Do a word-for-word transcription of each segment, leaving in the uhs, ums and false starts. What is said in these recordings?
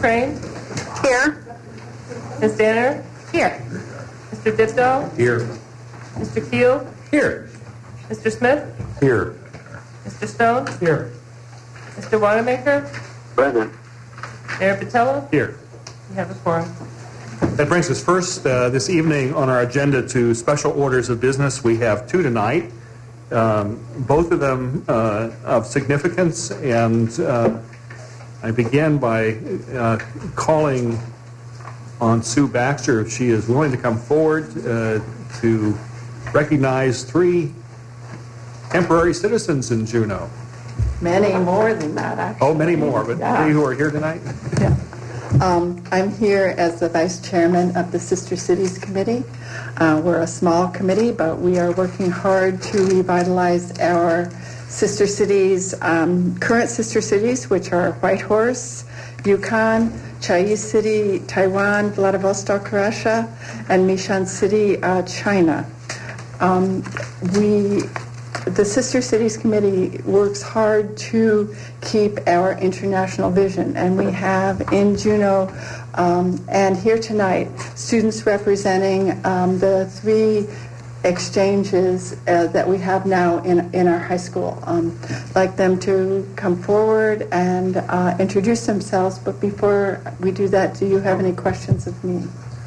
Crane? Here. Miz Danner? Here. Mister Dipdo? Here. Mister Keel? Here. Mister Smith? Here. Mister Stone? Here. Mister Wanamaker? Present. Mayor Patella? Here. We have a quorum. That brings us first uh, this evening on our agenda to special orders of business. We have two tonight, um, both of them uh, of significance, and uh, I begin by uh, calling on Sue Baxter if she is willing to come forward uh, to recognize three temporary citizens in Juneau. Many more than that, actually. Oh, many more, but Yeah. three who are here tonight? Yeah. Um, I'm here as the vice chairman of the Sister Cities Committee. Uh, we're a small committee, but we are working hard to revitalize our sister cities, um, current sister cities, which are Whitehorse, Yukon, Chiayi City, Taiwan, Vladivostok, Russia, and Mishan City, uh, China. Um, we The Sister Cities Committee works hard to keep our international vision, and we have in Juneau um, and here tonight students representing um, the three exchanges uh, that we have now in, in our high school. Um, I'd like them to come forward and uh, introduce themselves, but before we do that, do you have any questions of me?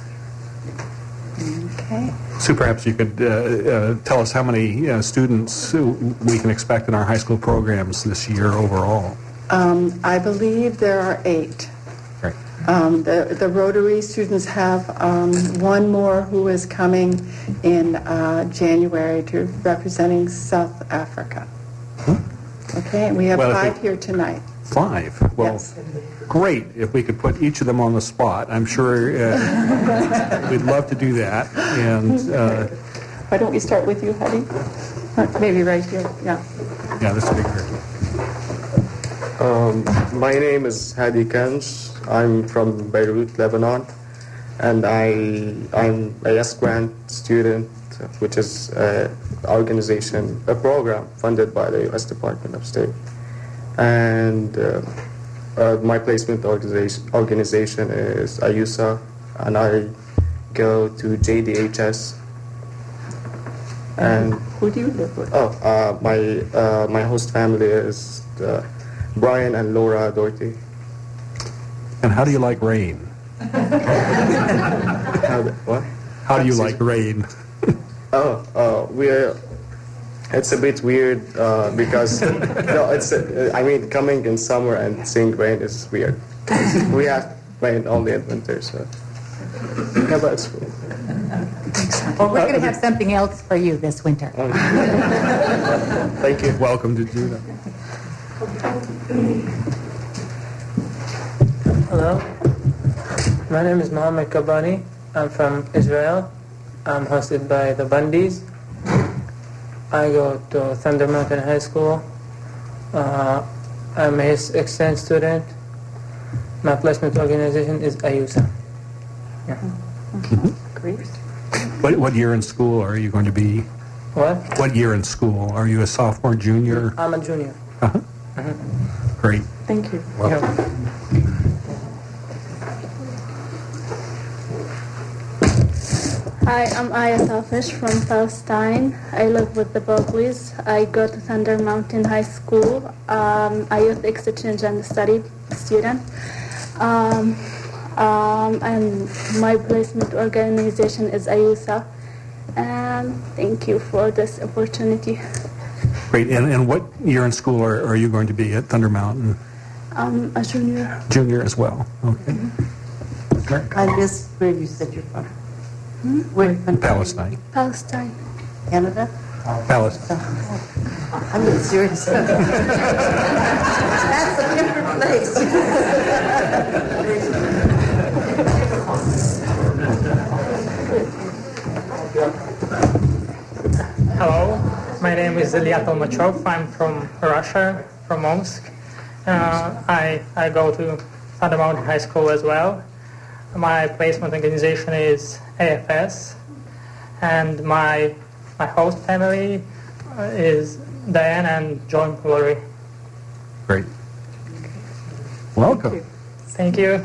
Okay. Sue, perhaps you could uh, uh, tell us how many uh, students we can expect in our high school programs this year overall. Um, I believe there are eight. Right. Um, the, the Rotary students have um, one more who is coming in uh, January to representing South Africa. Hmm? Okay, and we have Well, five if here tonight. Five? Well, Yes. great if we could put each of them on the spot. I'm sure uh, we'd love to do that. And uh, Why don't we start with you, Hadi? Or maybe right here, yeah. yeah, this would be great. Um, my name is Hadi Kanj. I'm from Beirut, Lebanon, and I I'm a Yes Grant student, which is an organization, a program funded by the U S Department of State, and uh, uh, my placement organization organization is A Y U S A, and I go to J D H S. And Who do you live with? oh, uh, my uh, my host family is uh, Brian and Laura Doherty. And how do you like rain? How the- what? How do you like rain? Oh, uh, we're. It's a bit weird uh, because no, it's. Uh, I mean, coming in summer and seeing rain is weird. We have rain only in winter, so. Yeah, but it's cool. Well, we're going to have something else for you this winter. Thank you. Welcome to Juneau. Hello, my name is Mohammed Kabani. I'm from Israel. I'm hosted by the Bundys. I go to Thunder Mountain High School. Uh, I'm a exchange student. My placement organization is A Y U S A. Yeah. Great. What, what year in school are you going to be? What? What year in school? Are you a sophomore, junior? I'm a junior. Uh-huh. Great. Thank you. Welcome. Hi, I'm Aya Safish from Palestine. I live with the Bogleys. I go to Thunder Mountain High School. Um, I youth exchange and study student. Um, um, and my placement organization is A Y U S A. And thank you for this opportunity. Great. And, and what year in school are, are you going to be at Thunder Mountain? I'm a junior. Junior as well. Okay. Mm-hmm. I missed where you said you're from. Hmm? Where from? Palestine. Palestine. Canada? Palestine. I'm being serious. That's a different place. Hello, my name is Ilyat Almachov. I'm from Russia, from Omsk. Uh, I, I go to Thunder Mountain High School as well. My placement organization is A F S, and my my host family is Diane and John Lowry. Great. Welcome. Thank Thank you.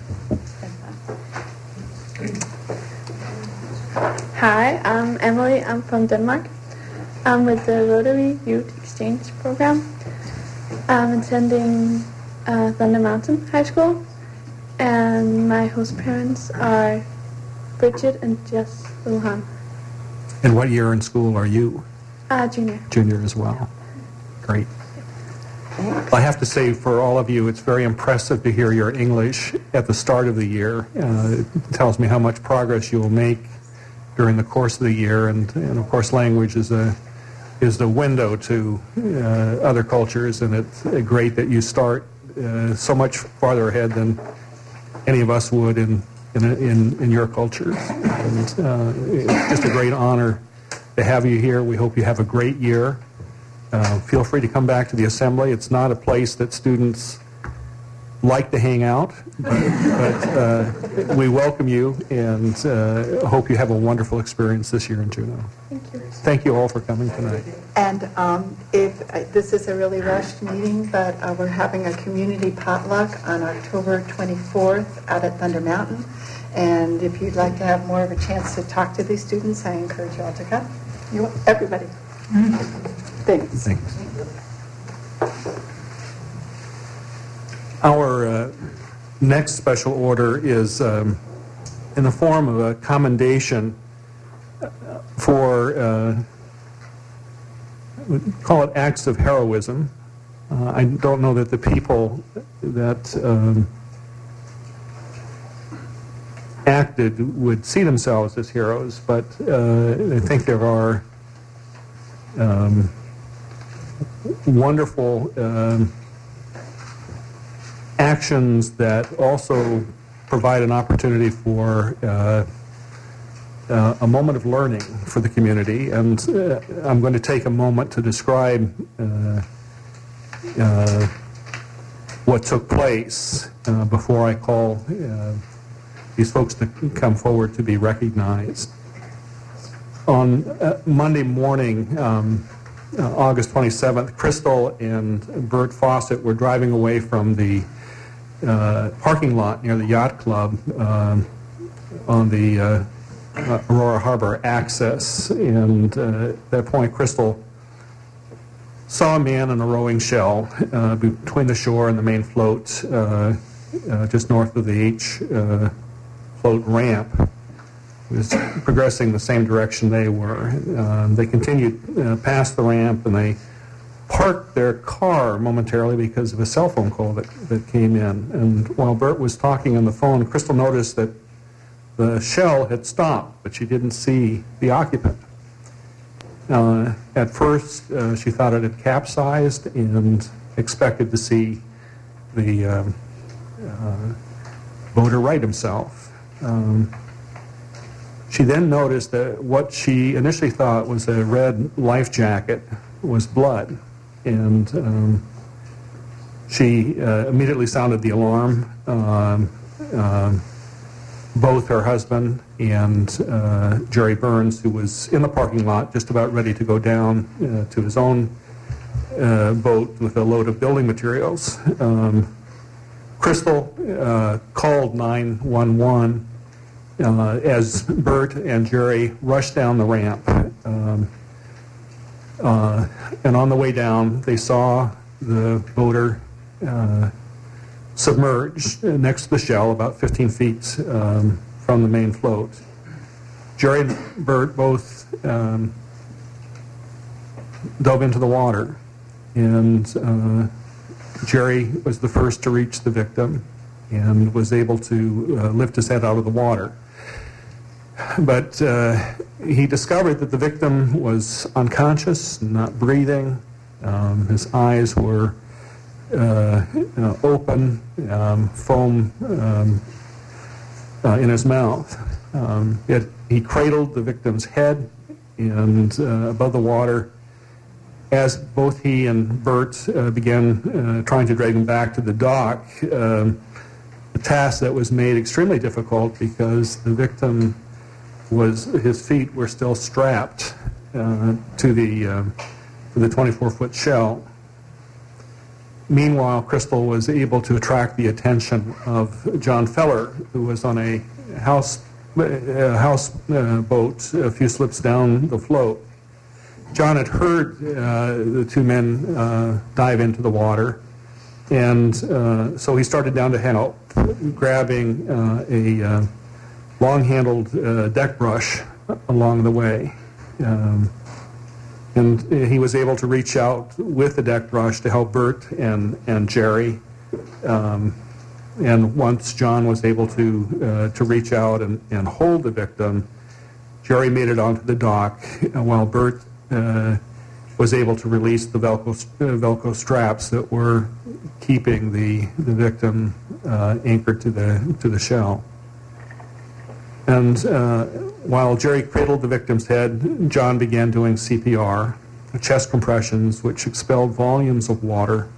Hi, I'm Emily. I'm from Denmark. I'm with the Rotary Youth Exchange Program. I'm attending uh, Thunder Mountain High School, and my host parents are Bridget and Jess Luhan. And what year in school are you? Uh, junior. Junior as well. Great. I have to say, for all of you, it's very impressive to hear your English at the start of the year. Uh, it tells me how much progress you will make during the course of the year, and, and of course, language is a is the window to uh, other cultures, and it's uh, great that you start uh, so much farther ahead than any of us would in in in, in your cultures. And uh, it's just a great honor to have you here. We hope you have a great year. Uh, feel free to come back to the assembly. It's not a place that students like to hang out, but, but uh, we welcome you and uh, hope you have a wonderful experience this year in Juneau. Thank you. Thank you all for coming tonight. And um, if uh, this is a really rushed meeting, but uh, we're having a community potluck on October twenty-fourth out at Thunder Mountain. And if you'd like to have more of a chance to talk to these students, I encourage you all to come. You, everybody. Thanks. Thanks. Our uh, next special order is um, in the form of a commendation for, uh, we call it acts of heroism. Uh, I don't know that the people that um, acted would see themselves as heroes, but uh, I think there are um, wonderful um, actions that also provide an opportunity for uh, uh, a moment of learning for the community. And uh, I'm going to take a moment to describe uh, uh, what took place uh, before I call uh, these folks to come forward to be recognized. On uh, Monday morning, um, uh, August twenty-seventh, Crystal and Bert Fawcett were driving away from the uh, parking lot near the yacht club uh, on the uh, uh, Aurora Harbor access. And uh, at that point, Crystal saw a man in a rowing shell uh, between the shore and the main float, uh, uh, just north of the H uh, float ramp. Was progressing the same direction they were. Uh, they continued uh, past the ramp, and they parked their car momentarily because of a cell phone call that, that came in. And while Bert was talking on the phone, Crystal noticed that the shell had stopped, but she didn't see the occupant. Uh, at first, uh, she thought it had capsized and expected to see the um, uh, boater right himself. Um, She then noticed that what she initially thought was a red life jacket was blood, and um, she uh, immediately sounded the alarm. Um, um, both her husband and uh, Jerry Burns, who was in the parking lot just about ready to go down uh, to his own uh, boat with a load of building materials. Um, Crystal uh, called nine one one Uh, as Bert and Jerry rushed down the ramp. Um, uh, and on the way down, they saw the boater uh, submerged next to the shell, about fifteen feet um, from the main float. Jerry and Bert both um, dove into the water, and uh, Jerry was the first to reach the victim and was able to uh, lift his head out of the water. But uh, he discovered that the victim was unconscious, not breathing. Um, his eyes were uh, uh, open, um, foam um, uh, in his mouth. Um, yet he cradled the victim's head and uh, above the water. As both he and Bert uh, began uh, trying to drag him back to the dock, um, a task that was made extremely difficult because the victim was, his feet were still strapped uh, to the uh, to the twenty-four foot shell. Meanwhile, Crystal was able to attract the attention of John Feller, who was on a house uh, house uh, boat a few slips down the float. John had heard uh, the two men uh, dive into the water, and uh, so he started down to help, grabbing uh, a uh, long-handled uh, deck brush along the way. Um, and he was able to reach out with the deck brush to help Bert and, and Jerry. Um, and once John was able to uh, to reach out and, and hold the victim, Jerry made it onto the dock, uh, while Bert uh, was able to release the Velcro, uh, Velcro straps that were keeping the, the victim uh, anchored to the, to the shell. And uh, while Jerry cradled the victim's head, John began doing C P R, chest compressions, which expelled volumes of water.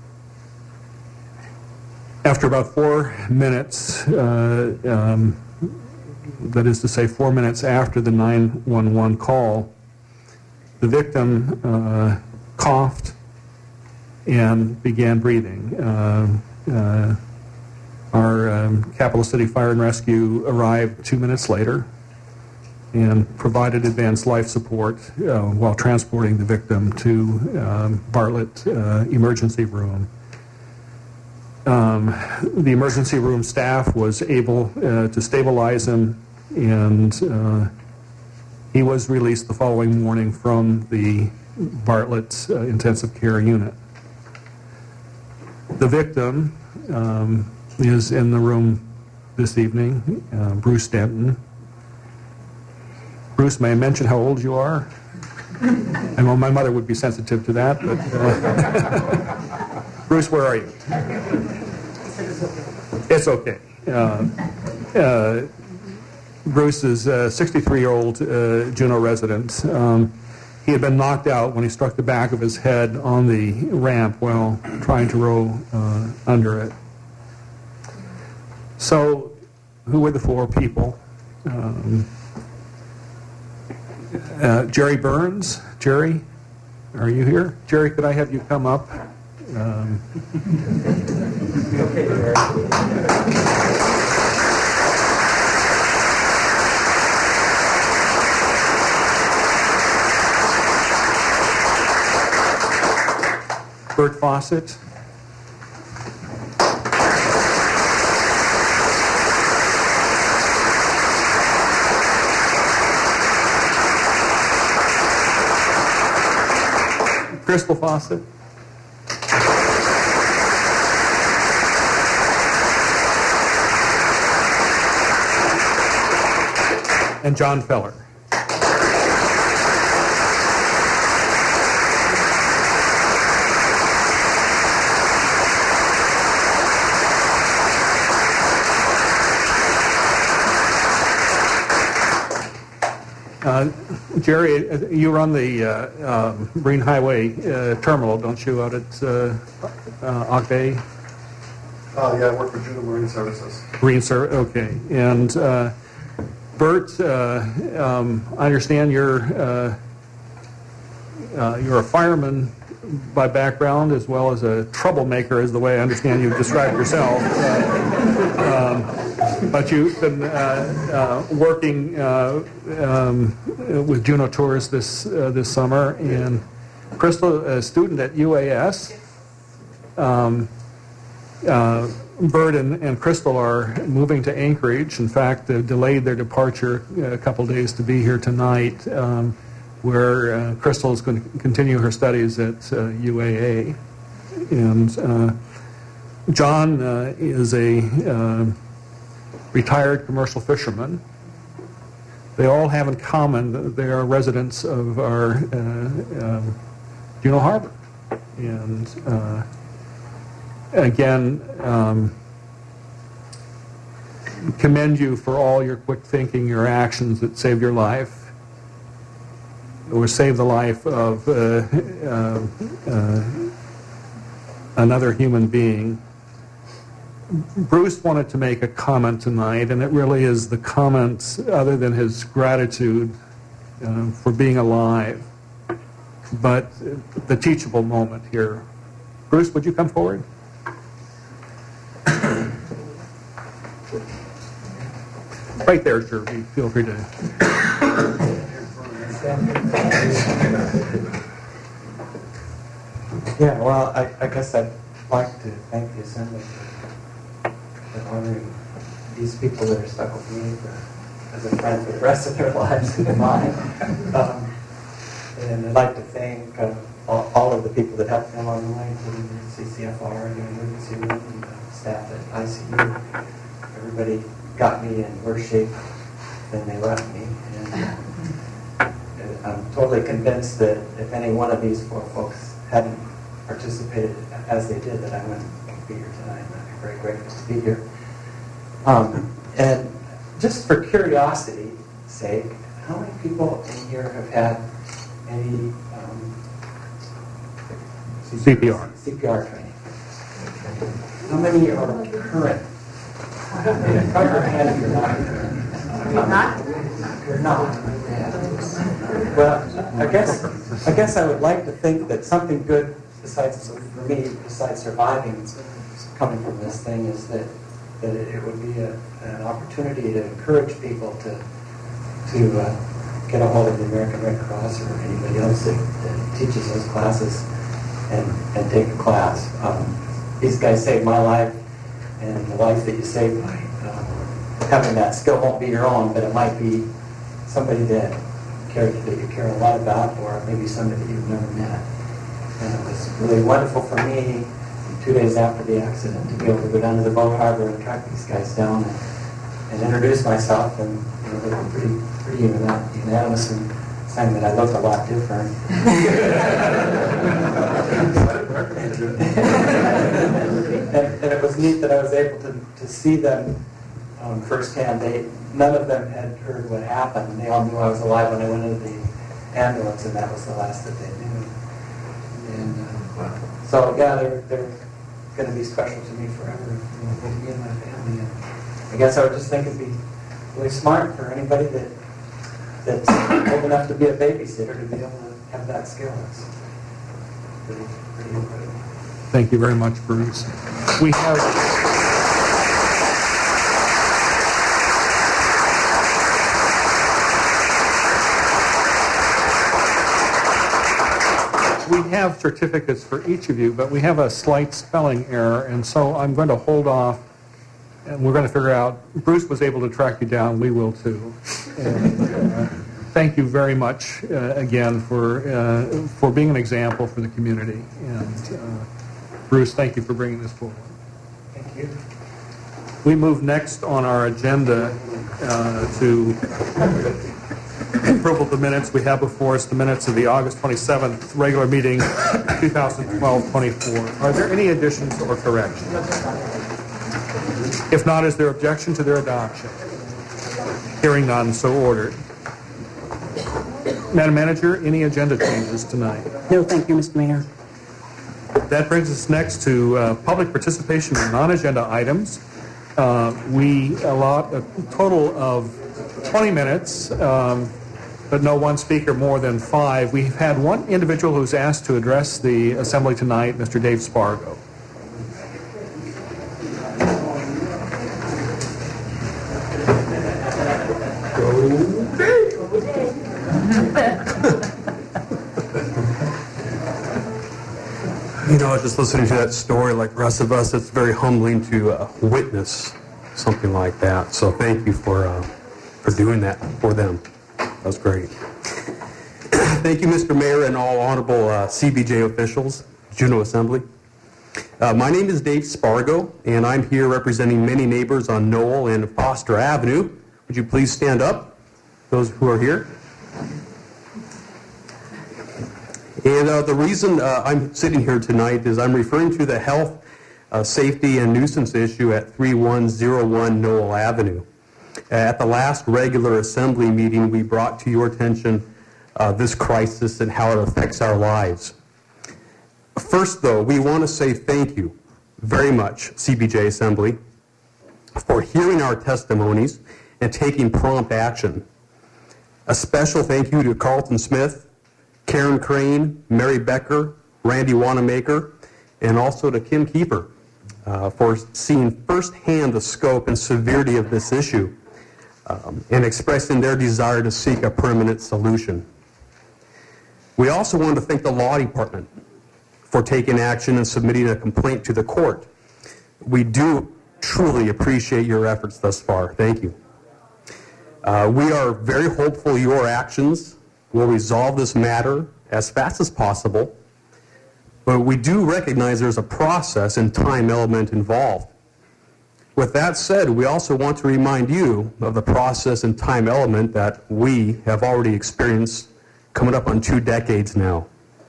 After about four minutes, uh, um, that is to say four minutes after the nine one one call, the victim uh, coughed and began breathing. Uh, uh, Our um, Capital City Fire and Rescue arrived two minutes later and provided advanced life support uh, while transporting the victim to um, Bartlett uh, emergency room. Um, the emergency room staff was able uh, to stabilize him, and uh, he was released the following morning from the Bartlett uh, intensive care unit. The victim um, is in the room this evening, uh, Bruce Denton. Bruce, may I mention how old you are? I know my mother would be sensitive to that, but uh, Bruce, where are you? It's okay. Uh, uh, Bruce is a sixty-three-year-old uh, Juneau resident. Um, he had been knocked out when he struck the back of his head on the ramp while trying to row uh, under it. So, who were the four people? Um, uh, Jerry Burns. Jerry, are you here? Jerry, could I have you come up? Um, Bert Fawcett. Crystal Fawcett. And John Feller. Uh, Jerry, you run the uh, uh, Marine Highway uh, terminal, don't you, out at uh, uh, Ogg Bay? Uh, yeah, I work for Juneau Marine Services. Marine Service, okay. And uh, Bert, uh, um, I understand you're uh, uh, you're a fireman by background as well as a troublemaker, is the way I understand you describe yourself. Uh, um, But you've been uh, uh, working uh, um, with Juneau Tours this uh, this summer, and Crystal, a student at U A S. Um, uh, Bert and, and Crystal are moving to Anchorage. In fact, they delayed their departure a couple days to be here tonight, um, where uh, Crystal is going to continue her studies at uh, U A A. And uh, John uh, is a uh, retired commercial fishermen. They all have in common that they are residents of our uh, um, Juneau Harbor. And uh, again, um, commend you for all your quick thinking, your actions that saved your life, or saved the life of uh, uh, uh, another human being. Bruce wanted to make a comment tonight, and it really is the comment, other than his gratitude uh, for being alive, but the teachable moment here. Bruce, would you come forward? Right there, sure. Feel free to. Yeah, well, I, I guess I'd like to thank the Assembly for, for honoring these people that are stuck with me for, as a friend for the rest of their lives and mine. Um, and I'd like to thank uh, all, all of the people that helped me along the way, including the C C F R, the emergency room, and the staff at I C U. Everybody got me in worse shape than they left me. And uh, I'm totally convinced that if any one of these four folks hadn't participated as they did, that I wouldn't be here tonight. I'm very grateful to be here. Um, and just for curiosity's sake, how many people in here have had any um, C P R. C P R training? How many are current? Probably your hand if you're not. You're not? You're not. Well, I guess I guess I would like to think that something good, besides for me, besides surviving, coming from this thing, is that that it would be a, an opportunity to encourage people to to uh, get a hold of the American Red Cross or anybody else that, that teaches those classes and and take a class. Um, these guys saved my life, and the life that you save by uh, having that skill won't be your own, but it might be somebody that care that you care a lot about, or maybe somebody that you've never met. And it was really wonderful for me, two days after the accident, to be able to go down to the boat harbor and track these guys down and, and introduce myself. And you know, they were pretty, pretty unanimous in saying that I looked a lot different. and, and it was neat that I was able to, to see them um, firsthand. They none of them had heard what happened, and they all knew I was alive when I went into the ambulance, and that was the last that they knew. And uh, so, yeah, they're they're going to be special to me forever, you know, with me and my family. And I guess I would just think it'd be really smart for anybody that that's old enough to be a babysitter to be able to have that skill. It's pretty, pretty incredible. Thank you very much, Bruce. We have. We have certificates for each of you, but we have a slight spelling error, and so I'm going to hold off, and we're going to figure out. Bruce was able to track you down. We will too. And, uh, thank you very much uh, again for uh, for being an example for the community. And uh, Bruce, thank you for bringing this forward. Thank you. We move next on our agenda uh, to approval of the minutes. We have before us the minutes of the August twenty-seventh regular meeting, twenty twelve twenty-four. Are there any additions or corrections? If not, is there objection to their adoption? Hearing none, so ordered. Madam Manager, any agenda changes tonight? No, thank you, Mister Mayor. That brings us next to uh, public participation in non-agenda items. Uh, we allot a total of twenty minutes, um, but no one speaker more than five. We've had one individual who's asked to address the Assembly tonight, Mister Dave Spargo. You know, just listening to that story, like the rest of us, it's very humbling to uh, witness something like that. So thank you for uh, for doing that for them. That was great. Thank you, Mister Mayor, and all honorable uh, C B J officials, Juneau Assembly. Uh, my name is Dave Spargo, and I'm here representing many neighbors on Noel and Foster Avenue. Would you please stand up, those who are here? And uh, the reason uh, I'm sitting here tonight is I'm referring to the health, uh, safety, and nuisance issue at thirty-one oh one Noel Avenue. At the last regular assembly meeting, we brought to your attention uh, this crisis and how it affects our lives. First, though, we want to say thank you very much, C B J Assembly, for hearing our testimonies and taking prompt action. A special thank you to Carlton Smith, Karen Crane, Mary Becker, Randy Wanamaker, and also to Kim Keeper uh, for seeing firsthand the scope and severity of this issue. um, and expressing their desire to seek a permanent solution. We also want to thank the law department for taking action and submitting a complaint to the court. We do truly appreciate your efforts thus far. Thank you. Uh, we are very hopeful your actions will resolve this matter as fast as possible, but we do recognize there's a process and time element involved. With that said, we also want to remind you of the process and time element that we have already experienced coming up on two decades now.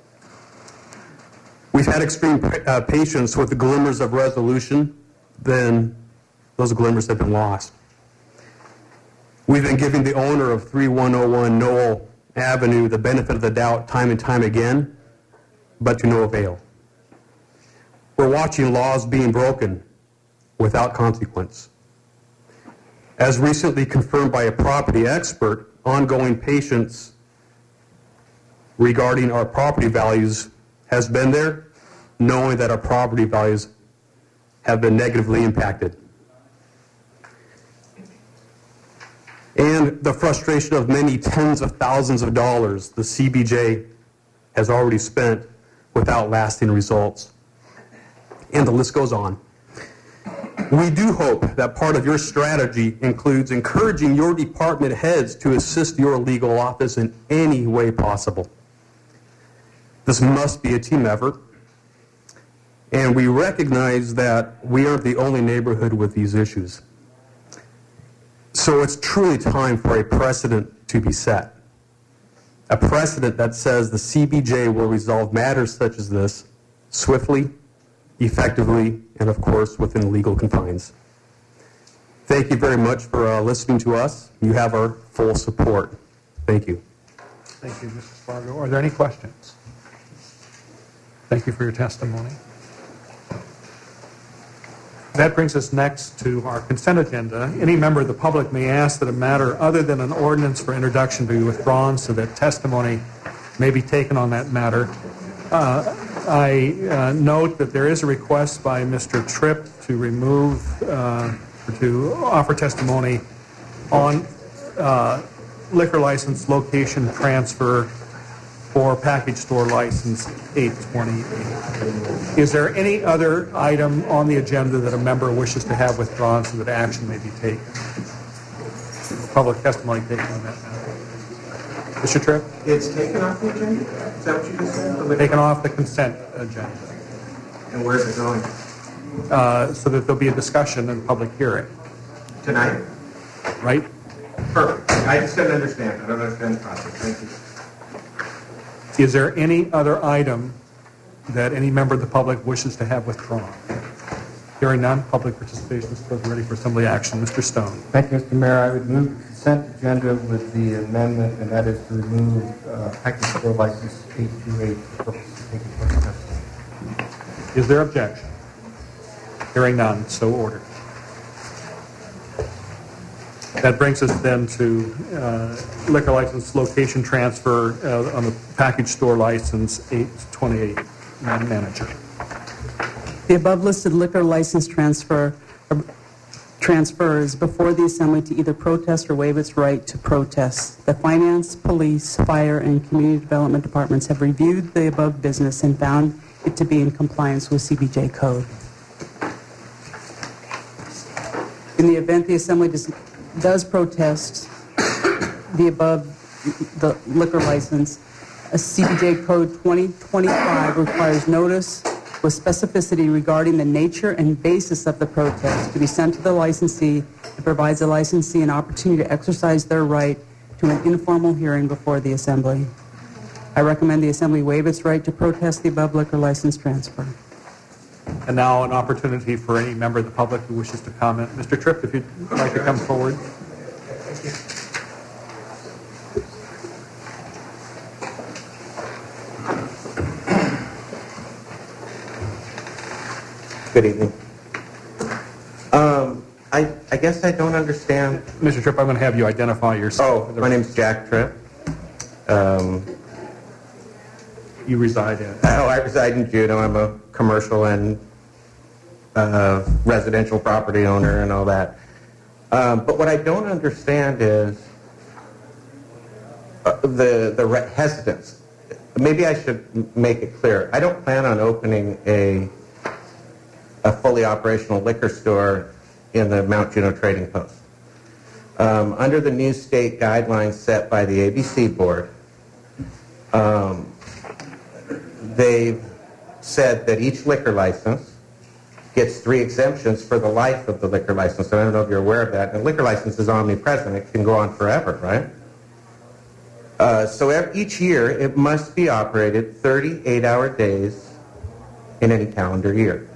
We've had extreme uh, patience with the glimmers of resolution, then those glimmers have been lost. We've been giving the owner of three one oh one Noel Avenue the benefit of the doubt time and time again, but to no avail. We're watching laws being broken without consequence. As recently confirmed by a property expert, ongoing patience regarding our property values has been there, knowing that our property values have been negatively impacted. And the frustration of many tens of thousands of dollars the C B J has already spent without lasting results. And the list goes on. We do hope that part of your strategy includes encouraging your department heads to assist your legal office in any way possible. This must be a team effort, and we recognize that we aren't the only neighborhood with these issues. So it's truly time for a precedent to be set. A precedent that says the C B J will resolve matters such as this swiftly, effectively, and of course within legal confines. Thank you very much for uh, listening to us. You have our full support. Thank you. Thank you, Missus Fargo. Are there any questions? Thank you for your testimony. That brings us next to our consent agenda. Any member of the public may ask that a matter other than an ordinance for introduction be withdrawn so that testimony may be taken on that matter. Uh, I uh, note that there is a request by Mister Tripp to remove, uh, or to offer testimony on uh, liquor license location transfer for package store license eight twenty-eight. Is there any other item on the agenda that a member wishes to have withdrawn so that action may be taken? Public testimony taken on that matter. Mister Tripp? It's taken off the agenda? Is that what you just said? Taken off the consent agenda. And where's it going? Uh, so that there'll be a discussion and public hearing. Tonight? Right? Perfect. I just didn't understand. I don't understand the process. Thank you. Is there any other item that any member of the public wishes to have withdrawn? Hearing none, public participation is still ready for assembly action. Mister Stone. Thank you, Mister Mayor. I would move the consent agenda with the amendment, and that is to remove uh, package store license eight twenty-eight for purposes of taking public testimony. Is there objection? Hearing none, so ordered. That brings us then to uh, liquor license location transfer uh, on the package store license eight twenty-eight. Madam Manager. The above listed liquor license transfer uh, transfers before the Assembly to either protest or waive its right to protest. The Finance, Police, Fire, and Community Development Departments have reviewed the above business and found it to be in compliance with C B J code. In the event the Assembly does does protest the above the liquor license, a C B J Code twenty twenty-five requires notice with specificity regarding the nature and basis of the protest to be sent to the licensee and provides the licensee an opportunity to exercise their right to an informal hearing before the Assembly. I recommend the Assembly waive its right to protest the above liquor license transfer. And now an opportunity for any member of the public who wishes to comment. Mister Tripp, if you'd like to come forward. Good evening. Um, I, I guess I don't understand. Mister Tripp, I'm going to have you identify yourself. Oh, my name's Jack Tripp. Um, you reside in? Oh, I reside in Juneau. I'm a commercial and uh, residential property owner and all that. Um, but what I don't understand is uh, the, the re- hesitance. Maybe I should m- make it clear. I don't plan on opening a, a fully operational liquor store in the Mount Juneau Trading Post. Um, under the new state guidelines set by the A B C board, um, they've said that each liquor license gets three exemptions for the life of the liquor license. And I don't know if you're aware of that. And liquor license is omnipresent. It can go on forever, right? Uh, so every, each year, it must be operated thirty-eight hour days in any calendar year.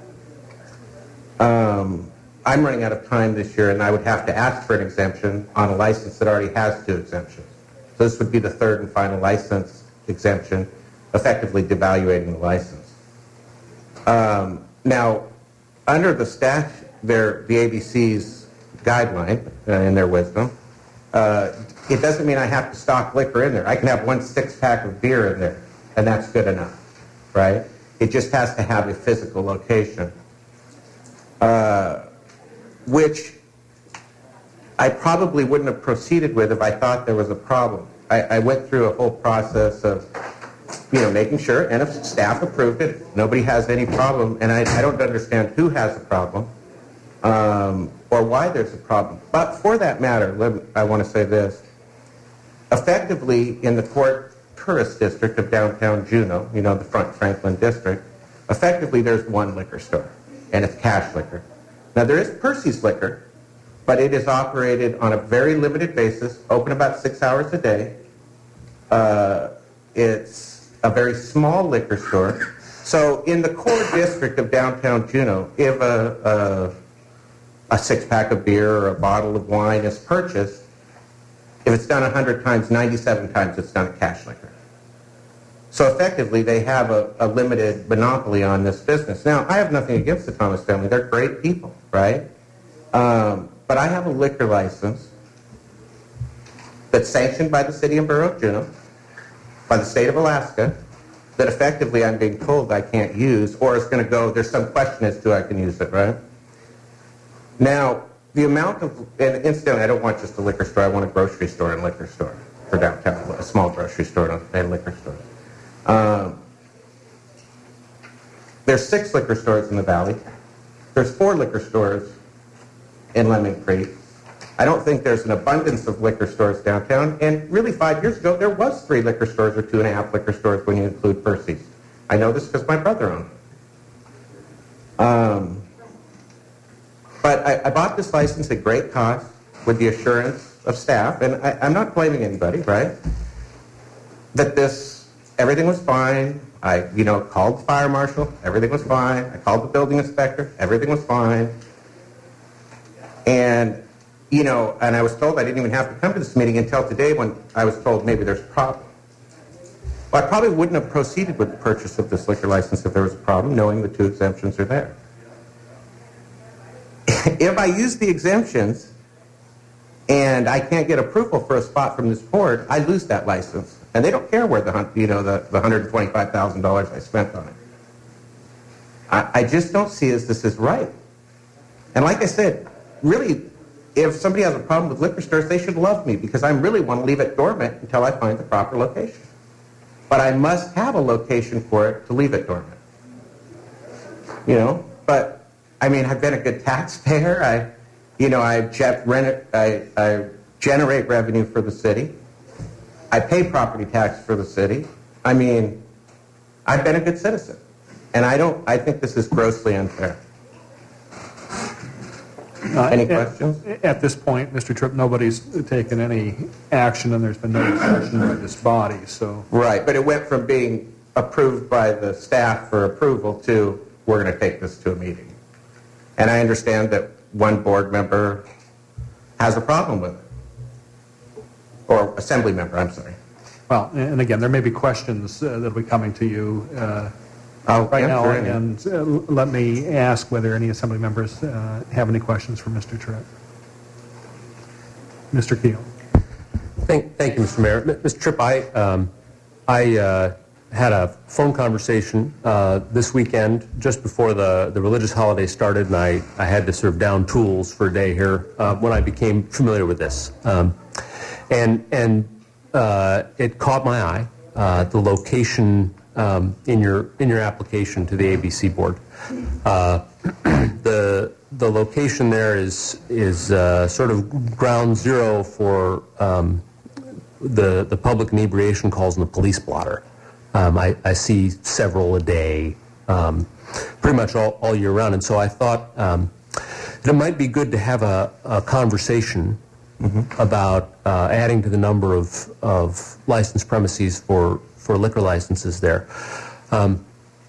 Um, I'm running out of time this year, and I would have to ask for an exemption on a license that already has two exemptions. So this would be the third and final license exemption, effectively devaluating the license. Um, now, under the statute, their, the A B C's guideline, uh, in their wisdom, uh, it doesn't mean I have to stock liquor in there. I can have one six-pack of beer in there, and that's good enough, right? It just has to have a physical location, uh, which I probably wouldn't have proceeded with if I thought there was a problem. I, I went through a whole process of, you know, making sure, and if staff approved it, nobody has any problem, and I, I don't understand who has a problem um, or why there's a problem. But for that matter, let me, I want to say this. Effectively, in the Court Tourist District of downtown Juneau, you know, the Front Franklin District, effectively there's one liquor store, and it's cash liquor. Now, there is Percy's Liquor, but it is operated on a very limited basis, open about six hours a day. Uh, it's a very small liquor store. So in the core district of downtown Juneau, if a, a, a six-pack of beer or a bottle of wine is purchased, if it's done one hundred times, ninety-seven times it's done at cash liquor. So effectively, they have a, a limited monopoly on this business. Now, I have nothing against the Thomas family. They're great people, right? Um, but I have a liquor license that's sanctioned by the City and Borough of Juneau, by the state of Alaska, that effectively I'm being told I can't use, or it's going to go, there's some question as to I can use it, right? Now, the amount of, and incidentally, I don't want just a liquor store, I want a grocery store and liquor store for downtown, a small grocery store and liquor store. Um, there's six liquor stores in the valley. There's four liquor stores in Lemon Creek. I don't think there's an abundance of liquor stores downtown. And really, five years ago, there was three liquor stores or two and a half liquor stores when you include Percy's. I know this because my brother owned it. Um, but I, I bought this license at great cost with the assurance of staff, and I, I'm not blaming anybody, right? That this, everything was fine. I, you know, called the fire marshal, everything was fine. I called the building inspector, everything was fine. And you know, and I was told I didn't even have to come to this meeting until today when I was told maybe there's a problem. Well, I probably wouldn't have proceeded with the purchase of this liquor license if there was a problem, knowing the two exemptions are there. If I use the exemptions and I can't get approval for a spot from this board, I lose that license. And they don't care where the, you know, the, the one hundred twenty-five thousand dollars I spent on it. I, I just don't see as this is right. And like I said, really, if somebody has a problem with liquor stores, they should love me because I really want to leave it dormant until I find the proper location. But I must have a location for it to leave it dormant. You know, but I mean, I've been a good taxpayer. I, you know, I, jet, rent, I, I generate revenue for the city. I pay property tax for the city. I mean, I've been a good citizen. And I don't, I think this is grossly unfair. Uh, any at, questions? At this point, Mister Tripp, nobody's taken any action, and there's been no discussion by this body. So right, but it went from being approved by the staff for approval to we're going to take this to a meeting. And I understand that one board member has a problem with it, or assembly member. I'm sorry. Well, and again, there may be questions uh, that will be coming to you. Uh, Oh, right yeah, now, sure. and uh, let me ask whether any assembly members uh, have any questions for Mister Tripp. Mister Keel. Thank, thank you, Mister Mayor. Mister Tripp, I, um, I uh, had a phone conversation uh, this weekend just before the, the religious holiday started, and I, I had to sort of down tools for a day here uh, when I became familiar with this. Um, and and uh, it caught my eye, uh, the location um, in your in your application to the A B C board. Uh, the the location there is is uh, sort of ground zero for um, the the public inebriation calls in the police blotter. Um, I, I see several a day, um, pretty much all, all year round, and so I thought um, that it might be good to have a, a conversation mm-hmm. about uh, adding to the number of, of licensed premises for, for liquor licenses there. Um,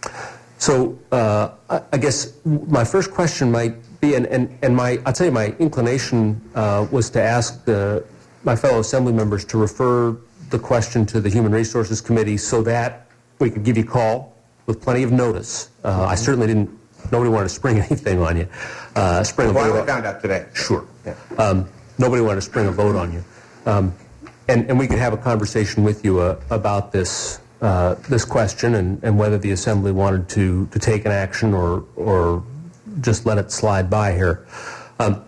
so uh, I, I guess my first question might be, and, and, and my I'll tell you my inclination uh, was to ask the, my fellow assembly members to refer the question to the Human Resources Committee so that we could give you a call with plenty of notice. Uh, I certainly didn't, nobody wanted to spring anything on you. Uh, spring well, a vote I found out today. Sure. Yeah. Um, nobody wanted to spring a vote on you. Um, and, and we could have a conversation with you uh, about this uh, this question and, and whether the Assembly wanted to, to take an action or, or just let it slide by here. Um,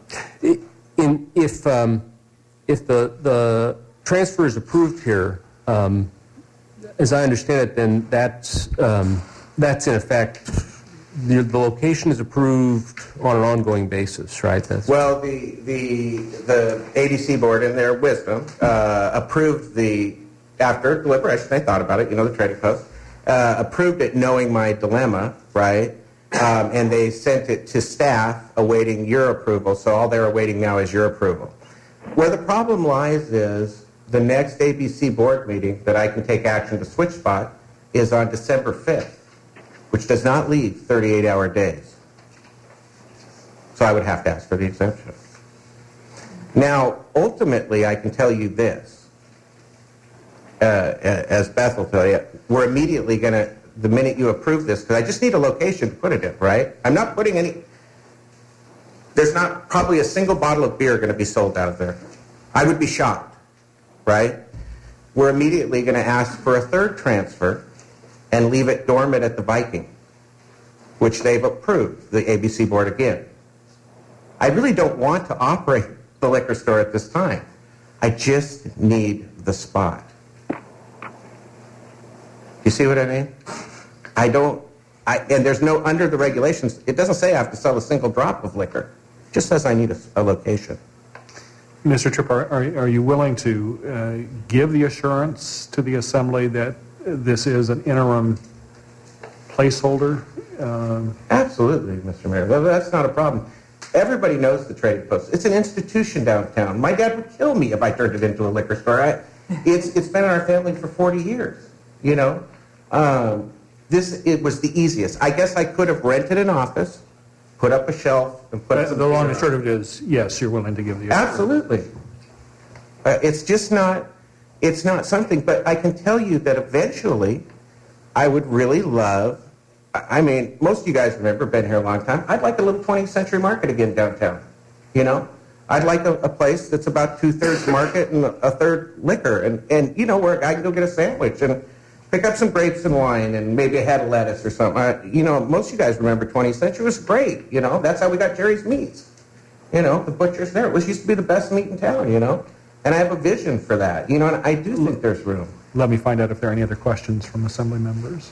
in, if, um, if the, the transfer is approved here, um, as I understand it, then that's, um, that's in effect, the, the location is approved on an ongoing basis, right? That's well, the, the, the A D C board, in their wisdom, uh, approved the, after deliberation, they thought about it, you know, the trading post, uh, approved it knowing my dilemma, right? Um, and they sent it to staff awaiting your approval, so all they're awaiting now is your approval. Where the problem lies is the next A B C board meeting that I can take action to switch spot is on December fifth, which does not leave thirty-eight hour days. So I would have to ask for the exemption. Now, ultimately, I can tell you this, uh, as Beth will tell you, we're immediately going to, the minute you approve this, because I just need a location to put it in, right? I'm not putting any, there's not probably a single bottle of beer going to be sold out of there. I would be shocked. Right? We're immediately going to ask for a third transfer and leave it dormant at the Viking, which they've approved, the A B C board again. I really don't want to operate the liquor store at this time. I just need the spot. You see what I mean? I don't, I, and there's no, under the regulations, it doesn't say I have to sell a single drop of liquor. It just says I need a, a location. Mister Tripp, are, are, are you willing to uh, give the assurance to the Assembly that this is an interim placeholder? Um, Absolutely, Mister Mayor. Well, that's not a problem. Everybody knows the Trading Post. It's an institution downtown. My dad would kill me if I turned it into a liquor store. I, it's it's been in our family for forty years. You know, um, this it was the easiest. I guess I could have rented an office, put up a shelf, and put. The long and short of it is, yes, you're willing to give the assurance. Absolutely. Uh, it's just not. It's not something. But I can tell you that eventually, I would really love. I mean, most of you guys remember, been here a long time. I'd like a little twentieth century market again downtown. You know, I'd like a, a place that's about two thirds market and a third liquor, and and you know where I can go get a sandwich and pick up some grapes and wine and maybe a head of lettuce or something. I, you know, most of you guys remember twentieth century was great. You know, that's how we got Jerry's Meats. You know, the butcher's there. It was used to be the best meat in town. You know, and I have a vision for that. You know, and I do think there's room. Let me find out if there are any other questions from Assembly members.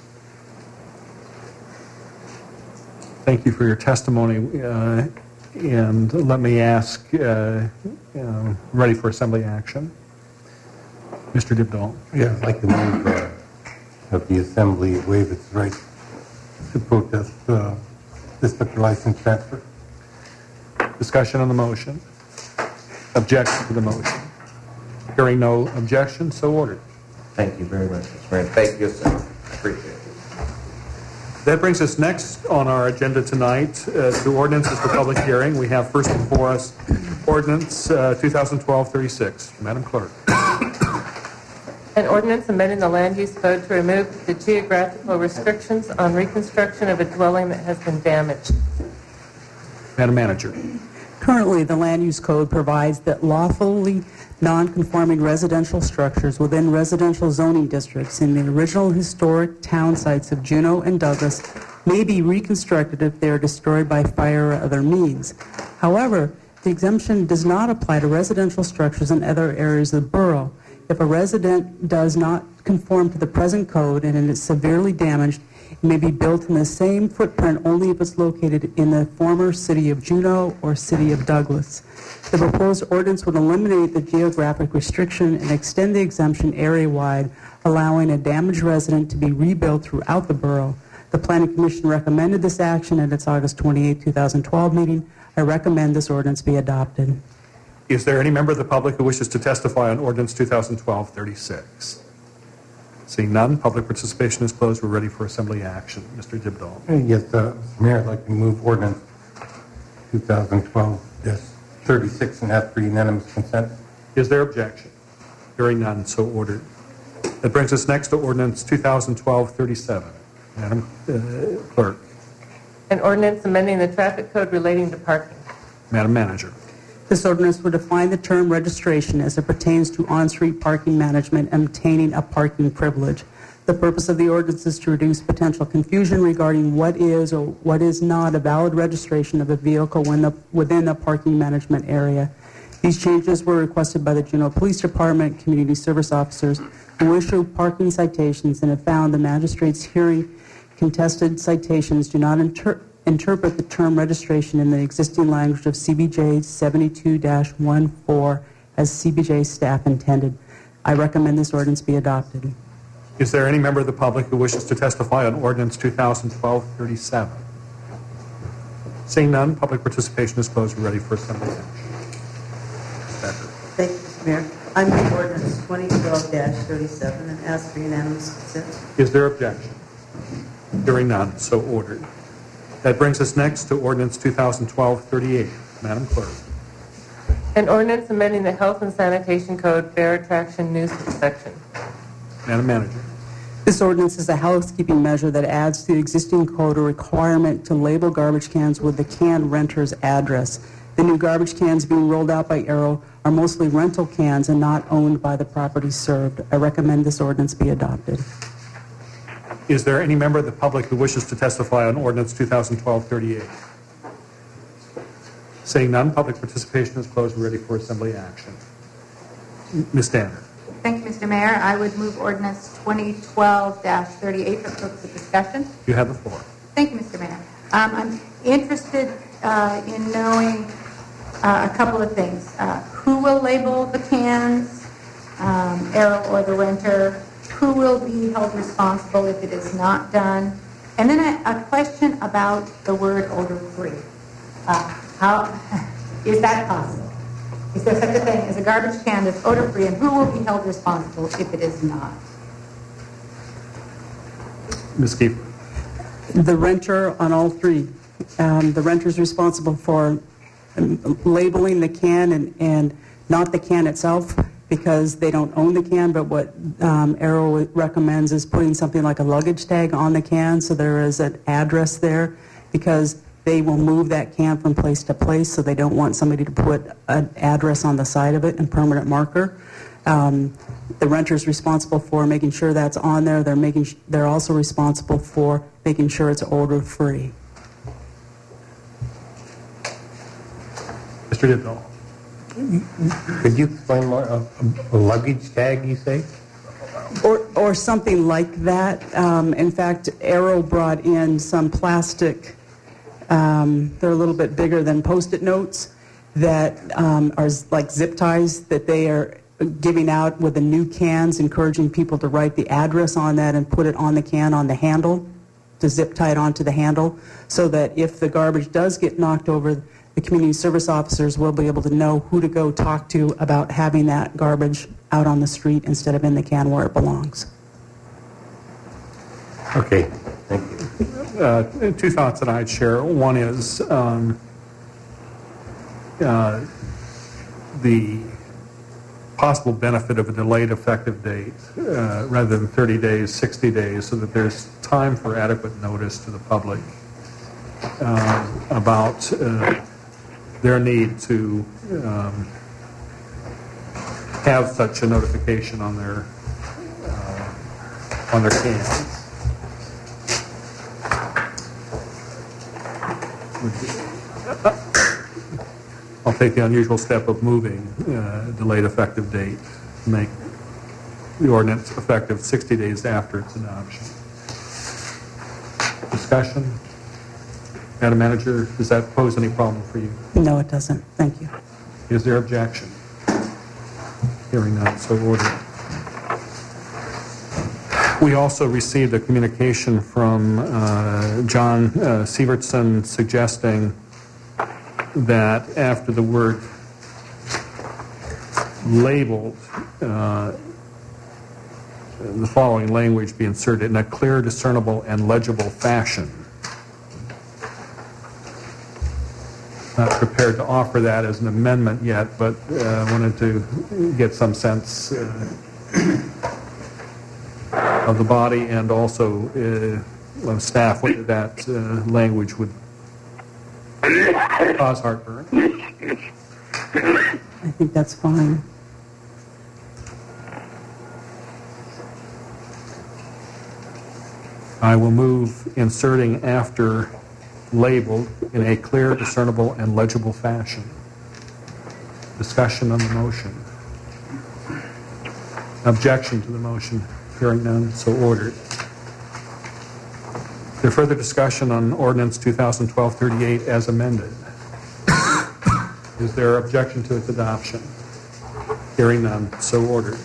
Thank you for your testimony, uh, and let me ask, uh, uh, ready for Assembly action. Mister Dibdahl. Yeah, I'd like to move uh, that the Assembly waive its right to protest uh, this liquor license transfer. Discussion on the motion. Objection to the motion. Hearing no objection, so ordered. Thank you very much, Mister Mayor. Thank you, sir. Appreciate it. That brings us next on our agenda tonight uh, to ordinances for public hearing. We have first before us ordinance uh, twenty twelve thirty-six. Madam Clerk. An ordinance amending the land use code to remove the geographical restrictions on reconstruction of a dwelling that has been damaged. Madam Manager. Currently, the Land Use Code provides that lawfully non-conforming residential structures within residential zoning districts in the original historic town sites of Juneau and Douglas may be reconstructed if they are destroyed by fire or other means. However, the exemption does not apply to residential structures in other areas of the borough. If a resident does not conform to the present code and it is severely damaged, it may be built in the same footprint only if it's located in the former city of Juneau or city of Douglas. The proposed ordinance would eliminate the geographic restriction and extend the exemption area-wide, allowing a damaged resident to be rebuilt throughout the borough. The Planning Commission recommended this action at its August twenty-eighth, two thousand twelve meeting. I recommend this ordinance be adopted. Is there any member of the public who wishes to testify on ordinance two thousand twelve thirty-six? Seeing none, public participation is closed. We're ready for assembly action. Mister Dibdall. Yes, uh, Mister Mayor, I'd like to move ordinance two thousand twelve thirty-six and ask for unanimous consent. Is there objection? Hearing none, so ordered. That brings us next to ordinance two thousand twelve thirty-seven. Madam uh, Clerk. An ordinance amending the traffic code relating to parking. Madam Manager. This ordinance would define the term registration as it pertains to on-street parking management and obtaining a parking privilege. The purpose of the ordinance is to reduce potential confusion regarding what is or what is not a valid registration of a vehicle when the, within a parking management area. These changes were requested by the Juneau Police Department community service officers who issue parking citations and have found the magistrate's hearing contested citations do not inter- interpret the term registration in the existing language of C B J seventy-two dash fourteen as C B J staff intended. I recommend this ordinance be adopted. Is there any member of the public who wishes to testify on ordinance two thousand twelve thirty-seven? Seeing none, public participation is closed. We're ready for assembly action. Thank you, Mister Mayor. I move ordinance twenty twelve thirty-seven and ask for unanimous consent. Is there objection? Hearing none, so ordered. That brings us next to ordinance two thousand twelve thirty-eight. Madam Clerk. An ordinance amending the Health and Sanitation Code Fair Attraction Nuisance section. Madam Manager. This ordinance is a housekeeping measure that adds to the existing code a requirement to label garbage cans with the can renter's address. The new garbage cans being rolled out by Arrow are mostly rental cans and not owned by the property served. I recommend this ordinance be adopted. Is there any member of the public who wishes to testify on ordinance two thousand twelve thirty-eight? Seeing none, public participation is closed. We're ready for assembly action. Miz Danner. Thank you, Mister Mayor. I would move ordinance twenty twelve thirty-eight for the purpose of discussion. You have the floor. Thank you, Mister Mayor. Um, I'm interested uh, in knowing uh, a couple of things. Uh, who will label the cans, um, Arrow or the renter? Who will be held responsible if it is not done? And then a, a question about the word odor-free. Uh, how is that possible? Is there such a thing as a garbage can that's odor-free, and who will be held responsible if it is not? Miz Keefer. The renter on all three. Um, the renter is responsible for um, labeling the can and, and not the can itself, because they don't own the can, but what um, Arrow recommends is putting something like a luggage tag on the can so there is an address there, because they will move that can from place to place, so they don't want somebody to put an address on the side of it and permanent marker. Um, the renter is responsible for making sure that's on there. They're making. Sh- they're also responsible for making sure it's odor-free. Mister Dibdall. Could you explain more? A, a luggage tag, you say? Or, or something like that. Um, in fact, Arrow brought in some plastic, um, they're a little bit bigger than Post-it notes, that um, are like zip ties that they are giving out with the new cans, encouraging people to write the address on that and put it on the can on the handle, to zip tie it onto the handle, so that if the garbage does get knocked over, the community service officers will be able to know who to go talk to about having that garbage out on the street instead of in the can where it belongs. Okay, thank you. Uh, two thoughts that I'd share. One is um, uh, the possible benefit of a delayed effective date uh, rather than thirty days, sixty days, so that there's time for adequate notice to the public um, about uh, their need to um, have such a notification on their uh, on their cans. I'll take the unusual step of moving uh, delayed effective date to make the ordinance effective sixty days after its adoption. Discussion? Madam Manager, does that pose any problem for you? No, it doesn't. Thank you. Is there objection? Hearing none, so ordered. We also received a communication from uh, John uh, Sievertson suggesting that after the word labeled, uh, the following language be inserted in a clear, discernible, and legible fashion. Not prepared to offer that as an amendment yet, but uh, wanted to get some sense uh, of the body and also uh, of staff whether that uh, language would cause heartburn. I think that's fine. I will move inserting after labeled in a clear, discernible, and legible fashion. Discussion on the motion. Objection to the motion. Hearing none, so ordered. Is there further discussion on Ordinance twenty twelve thirty-eight as amended? Is there objection to its adoption? Hearing none, so ordered.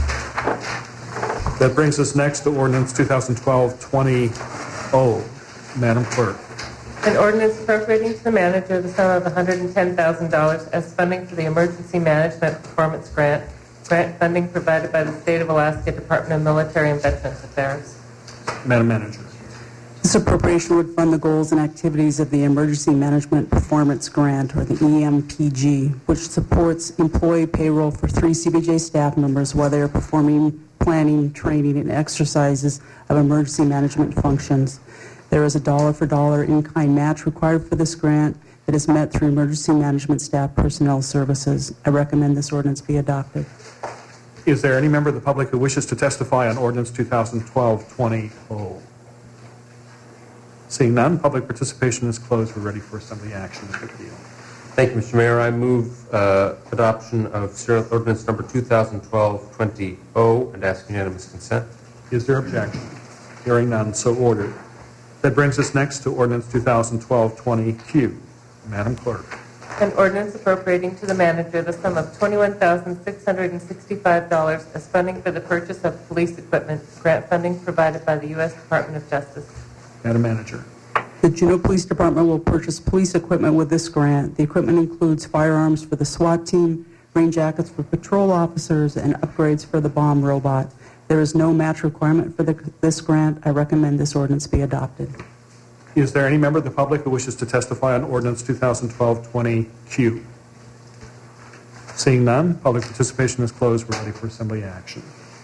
That brings us next to Ordinance twenty twelve twenty. Madam Clerk. An ordinance appropriating to the manager the sum of one hundred ten thousand dollars as funding for the Emergency Management Performance Grant, grant funding provided by the State of Alaska Department of Military and Veterans Affairs. Madam Manager. This appropriation would fund the goals and activities of the Emergency Management Performance Grant, or the E M P G, which supports employee payroll for three C B J staff members while they are performing planning, training, and exercises of emergency management functions. There is a dollar-for-dollar in-kind match required for this grant that is met through emergency management staff personnel services. I recommend this ordinance be adopted. Is there any member of the public who wishes to testify on Ordinance twenty twelve twenty? Seeing none, public participation is closed. We're ready for assembly action. Mister Keel. Thank you, Mister Mayor. I move uh, adoption of serial ordinance number two thousand twelve twenty and ask unanimous consent. Is there objection? Hearing none, so ordered. That brings us next to Ordinance twenty twelve twenty Q. Madam Clerk. An ordinance appropriating to the manager the sum of twenty-one thousand six hundred sixty-five dollars as funding for the purchase of police equipment, grant funding provided by the U S Department of Justice. Madam Manager. The Juneau Police Department will purchase police equipment with this grant. The equipment includes firearms for the SWAT team, rain jackets for patrol officers, and upgrades for the bomb robot. There is no match requirement for the, this grant. I recommend this ordinance be adopted. Is there any member of the public who wishes to testify on Ordinance twenty twelve twenty Q? Seeing none, public participation is closed. We're ready for assembly action.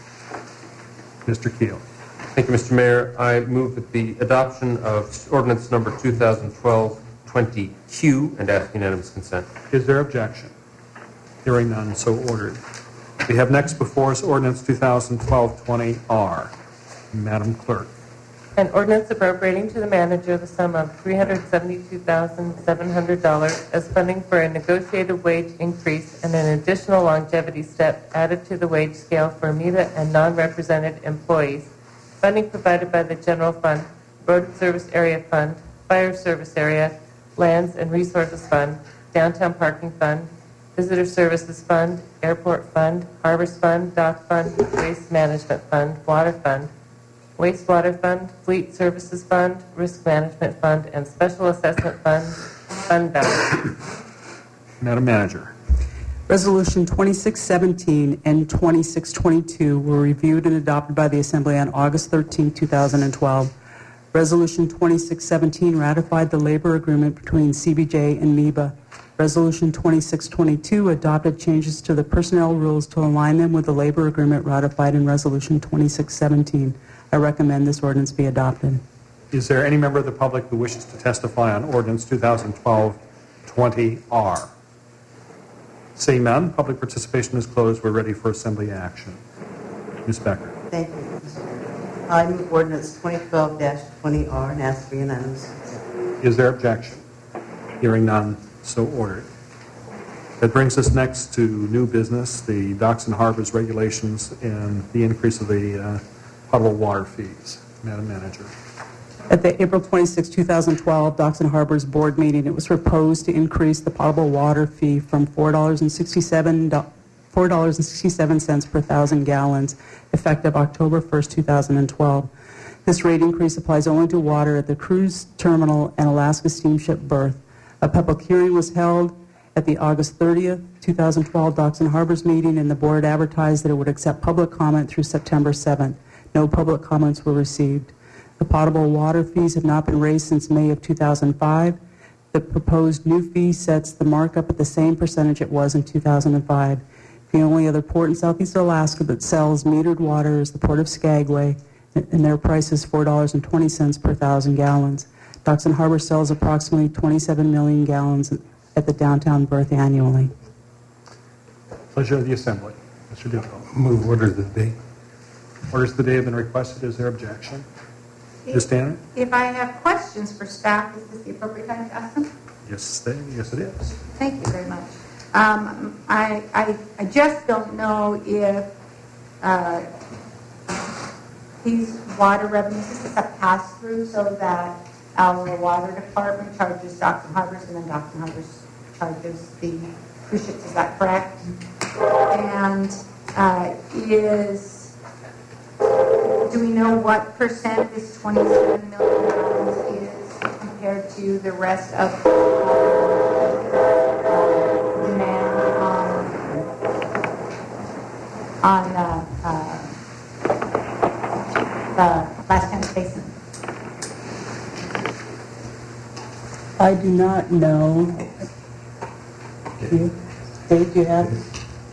Mister Keel. Thank you, Mister Mayor. I move that the adoption of ordinance number two thousand twelve twenty Q and ask unanimous consent. Is there objection? Hearing none, so ordered. We have next before us Ordinance twenty twelve twenty R. Madam Clerk. An ordinance appropriating to the manager the sum of three hundred seventy-two thousand seven hundred dollars as funding for a negotiated wage increase and an additional longevity step added to the wage scale for AMETA and non-represented employees. Funding provided by the General Fund, Road Service Area Fund, Fire Service Area, Lands and Resources Fund, Downtown Parking Fund, Visitor Services Fund, Airport Fund, Harbors Fund, Dock Fund, Waste Management Fund, Water Fund, Wastewater Fund, Fleet Services Fund, Risk Management Fund, and Special Assessment Fund, Fund balance. Madam Manager. Resolution twenty-six seventeen and twenty-six twenty-two were reviewed and adopted by the Assembly on August thirteenth, two thousand twelve. Resolution twenty-six seventeen ratified the labor agreement between C B J and MEBA. Resolution twenty-six twenty-two adopted changes to the personnel rules to align them with the labor agreement ratified in Resolution twenty-six seventeen. I recommend this ordinance be adopted. Is there any member of the public who wishes to testify on Ordinance twenty twelve twenty R? Seeing none, public participation is closed. We're ready for assembly action. Miz Becker. Thank you, Mister Chairman. I move ordinance twenty twelve dash twenty R and ask for unanimous consent. Is there objection? Hearing none, so ordered. That brings us next to new business, the docks and harbors regulations and the increase of the uh, potable water fees. Madam Manager. At the April twenty-sixth, two thousand twelve Docks and Harbors Board meeting, it was proposed to increase the potable water fee from four dollars and sixty-seven cents per thousand gallons, effective October first, two thousand twelve. This rate increase applies only to water at the cruise terminal and Alaska steamship berth. A public hearing was held at the August thirtieth, two thousand twelve Docks and Harbors meeting, and the board advertised that it would accept public comment through September seventh. No public comments were received. The potable water fees have not been raised since May of two thousand five. The proposed new fee sets the markup at the same percentage it was in two thousand five. The only other port in southeast Alaska that sells metered water is the Port of Skagway, and their price is four dollars and twenty cents per thousand gallons. Docks and Harbor sells approximately twenty-seven million gallons at the downtown berth annually. Pleasure of the Assembly. Mister Duvall. Move orders of the day. Orders of the day have been requested. Is there objection? Miz Tanner? If I have questions for staff, is this the appropriate time to ask them? Yes, they, yes it is. Thank you very much. Um, I, I, I just don't know if uh, these water revenues, this is a pass-through so that our water department charges Docks and Harbors and then Docks and Harbors charges the cruise ships. Is that correct? And uh, is... Do we know what percent this twenty-seven million gallons is compared to the rest of uh, demand on on uh, uh, the Last Chance Basin? I do not know. Do you, Dave, do you have it?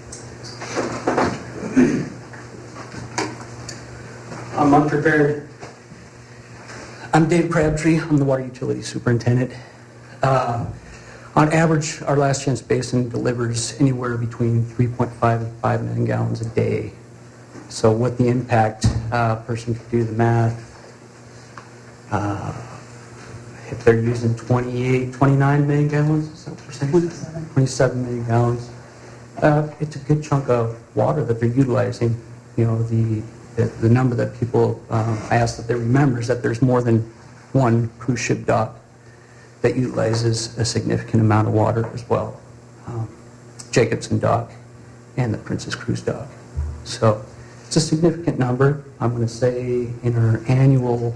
I'm unprepared. I'm Dave Crabtree. I'm the water utility superintendent. Uh, on average, our Last Chance Basin delivers anywhere between three point five and five million gallons a day. So what the impact, uh, person could do the math. Uh, if they're using twenty-eight, twenty-nine million gallons, is that what we're saying? twenty-seven million gallons. Uh, it's a good chunk of water that they're utilizing. You know, the The, the number that people um, ask that they remember is that there's more than one cruise ship dock that utilizes a significant amount of water as well. Um, Jacobson Dock and the Princess Cruise Dock. So it's a significant number. I'm going to say in our annual,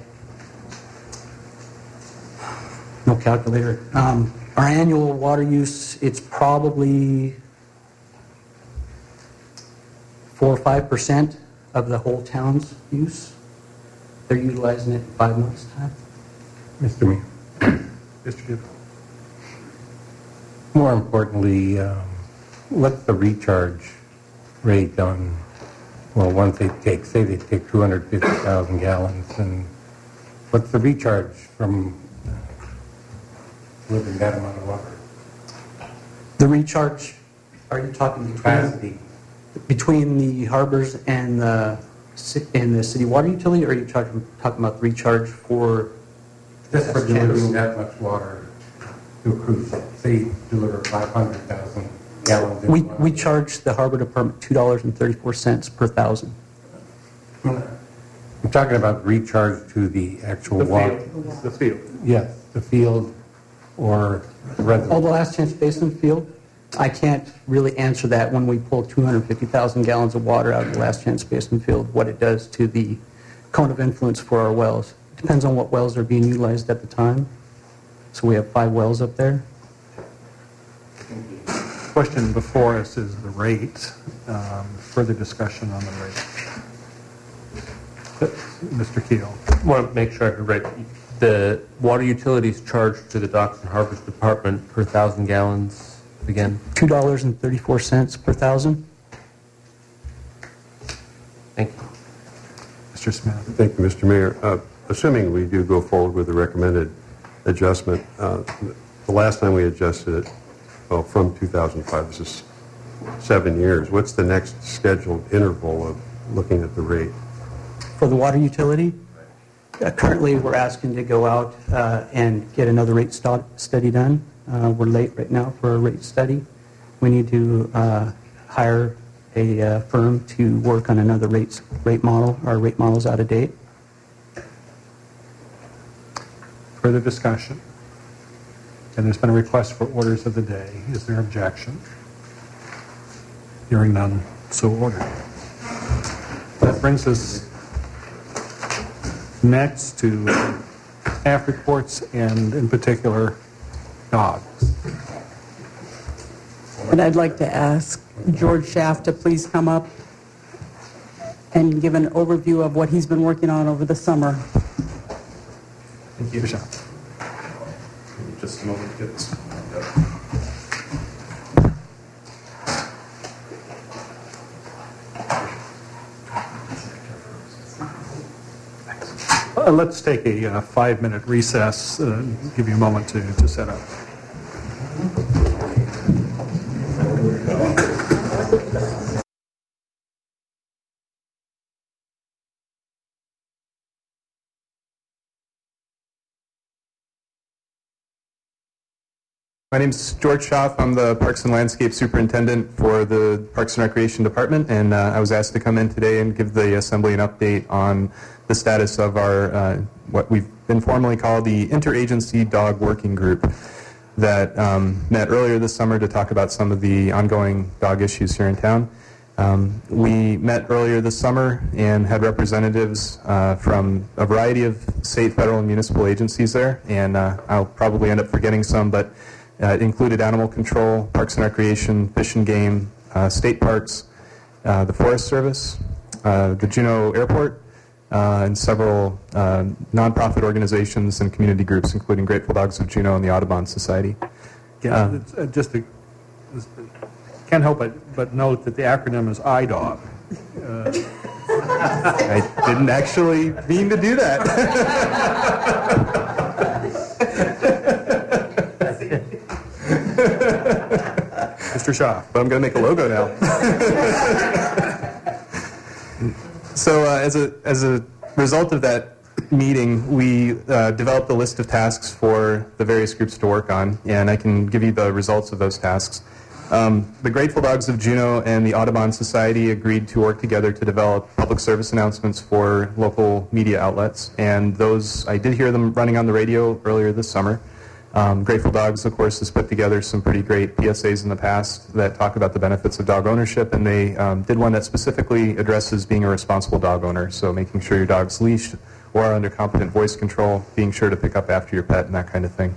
no calculator, um, our annual water use, it's probably four or five percent of the whole town's use. They're utilizing it in five months' time. Mister Mayor. Mister Duvall. More importantly, um, what's the recharge rate on, well, once they take, say they take two hundred fifty thousand gallons, and what's the recharge from delivering that amount of water? The recharge, are you talking between, Capacity. between the harbors and the, ci- and the city water utility, or are you talking, talking about the recharge for Just for delivering that much water to a cruise ship, say you deliver five hundred thousand gallons. in We, water. we charge the harbor department two dollars and thirty-four cents per thousand. I'm talking about recharge to the actual The water. field. The field. Yes, the field or the reservoir. Oh, the Last Chance Basin field? I can't really answer that when we pull two hundred fifty thousand gallons of water out of the Last Chance Basin field, what it does to the cone of influence for our wells. Depends on what wells are being utilized at the time. So we have five wells up there. Question before us is the rate. Um, further discussion on the rate. Mister Keel. I want to make sure I heard right. The water utilities charged to the Docks and Harbors Department per thousand gallons again? two dollars and thirty-four cents per thousand. Thank you. Mister Smith. Thank you, Mister Mayor. Uh, assuming we do go forward with the recommended adjustment, uh, the last time we adjusted it, well, from two thousand five, this is seven years. What's the next scheduled interval of looking at the rate? For the water utility, uh, currently we're asking to go out uh, and get another rate stu- study done. Uh, we're late right now for a rate study. We need to uh, hire a uh, firm to work on another rate, rate model. Our rate model's out of date. Further discussion? And there's been a request for orders of the day. Is there objection? Hearing none, so ordered. That brings us next to staff reports and, in particular, dogs. And I'd like to ask George Schaff to please come up and give an overview of what he's been working on over the summer. Thank you, Sean. Just a moment to get this. Uh, let's take a uh, five-minute recess, uh, give you a moment to, to set up. My name is George Schaff. I'm the Parks and Landscape Superintendent for the Parks and Recreation Department, and uh, I was asked to come in today and give the Assembly an update on the status of our, uh, what we've informally called the Interagency Dog Working Group that um, met earlier this summer to talk about some of the ongoing dog issues here in town. Um, we met earlier this summer and had representatives uh, from a variety of state, federal, and municipal agencies there, and uh, I'll probably end up forgetting some, but Uh, it included animal control, parks and recreation, fish and game, uh, state parks, uh, the Forest Service, uh, the Juneau Airport, uh, and several uh, nonprofit organizations and community groups, including Grateful Dogs of Juneau and the Audubon Society. Yeah, Uh, it's, uh, just to, can't help but, but note that the acronym is I D O G. Uh, I didn't actually mean to do that. Mister Shaw. But I'm going to make a logo now. So uh, as a as a result of that meeting, we uh, developed a list of tasks for the various groups to work on, and I can give you the results of those tasks. Um, the Grateful Dogs of Juneau and the Audubon Society agreed to work together to develop public service announcements for local media outlets, and those, I did hear them running on the radio earlier this summer. Um, Grateful Dogs, of course, has put together some pretty great P S As in the past that talk about the benefits of dog ownership, and they um, did one that specifically addresses being a responsible dog owner, so making sure your dog's leashed or under competent voice control, being sure to pick up after your pet, and that kind of thing.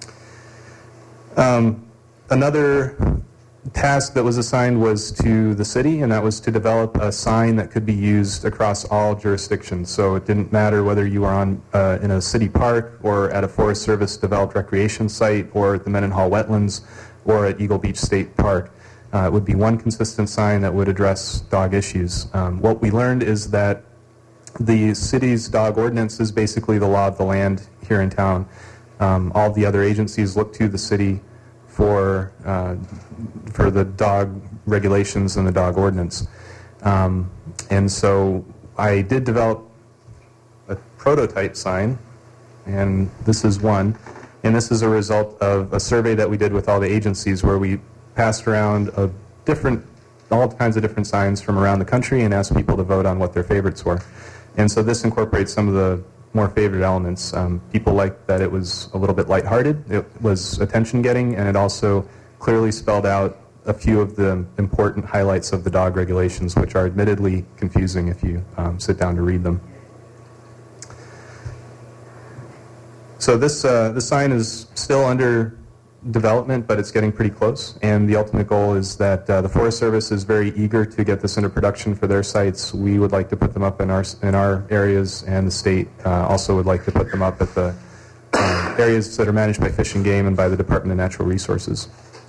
Um, another task that was assigned was to the city, and that was to develop a sign that could be used across all jurisdictions. So it didn't matter whether you were on uh, in a city park or at a Forest Service developed recreation site or at the Mendenhall Wetlands or at Eagle Beach State Park. Uh, it would be one consistent sign that would address dog issues. Um, what we learned is that the city's dog ordinance is basically the law of the land here in town. Um, all the other agencies look to the city for uh, for the dog regulations and the dog ordinance. Um, and so I did develop a prototype sign, and this is one. And this is a result of a survey that we did with all the agencies where we passed around a different, all kinds of different signs from around the country and asked people to vote on what their favorites were. And so this incorporates some of the more favorite elements. Um, people liked that it was a little bit lighthearted, it was attention-getting, and it also clearly spelled out a few of the important highlights of the dog regulations, which are admittedly confusing if you um, sit down to read them. So this, uh, this sign is still under development, but it's getting pretty close, and the ultimate goal is that uh, the Forest Service is very eager to get this into production for their sites. We would like to put them up in our in our areas, and the state uh, also would like to put them up at the uh, areas that are managed by Fish and Game and by the Department of Natural Resources.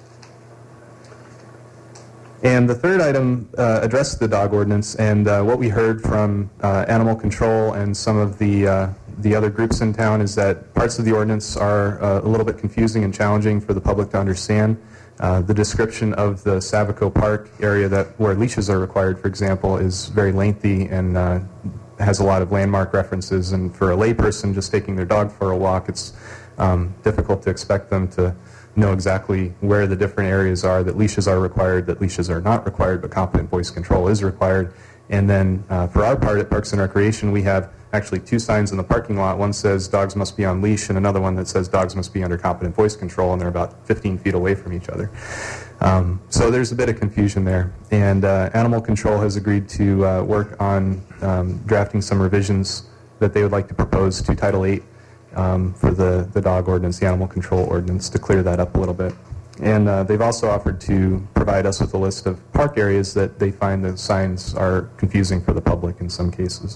And the third item uh, addressed the dog ordinance, and uh, what we heard from uh, animal control and some of the uh, the other groups in town is that parts of the ordinance are uh, a little bit confusing and challenging for the public to understand. Uh, the description of the Savico Park area that where leashes are required, for example, is very lengthy and uh, has a lot of landmark references. And for a layperson just taking their dog for a walk, it's um, difficult to expect them to know exactly where the different areas are, that leashes are required, that leashes are not required, but competent voice control is required. And then uh, for our part at Parks and Recreation, we have actually two signs in the parking lot. One says dogs must be on leash, and another one that says dogs must be under competent voice control, and they're about fifteen feet away from each other. Um, so there's a bit of confusion there. And uh, Animal Control has agreed to uh, work on um, drafting some revisions that they would like to propose to Title eight um, for the, the dog ordinance, the Animal Control ordinance, to clear that up a little bit. And uh, they've also offered to provide us with a list of park areas that they find the signs are confusing for the public in some cases.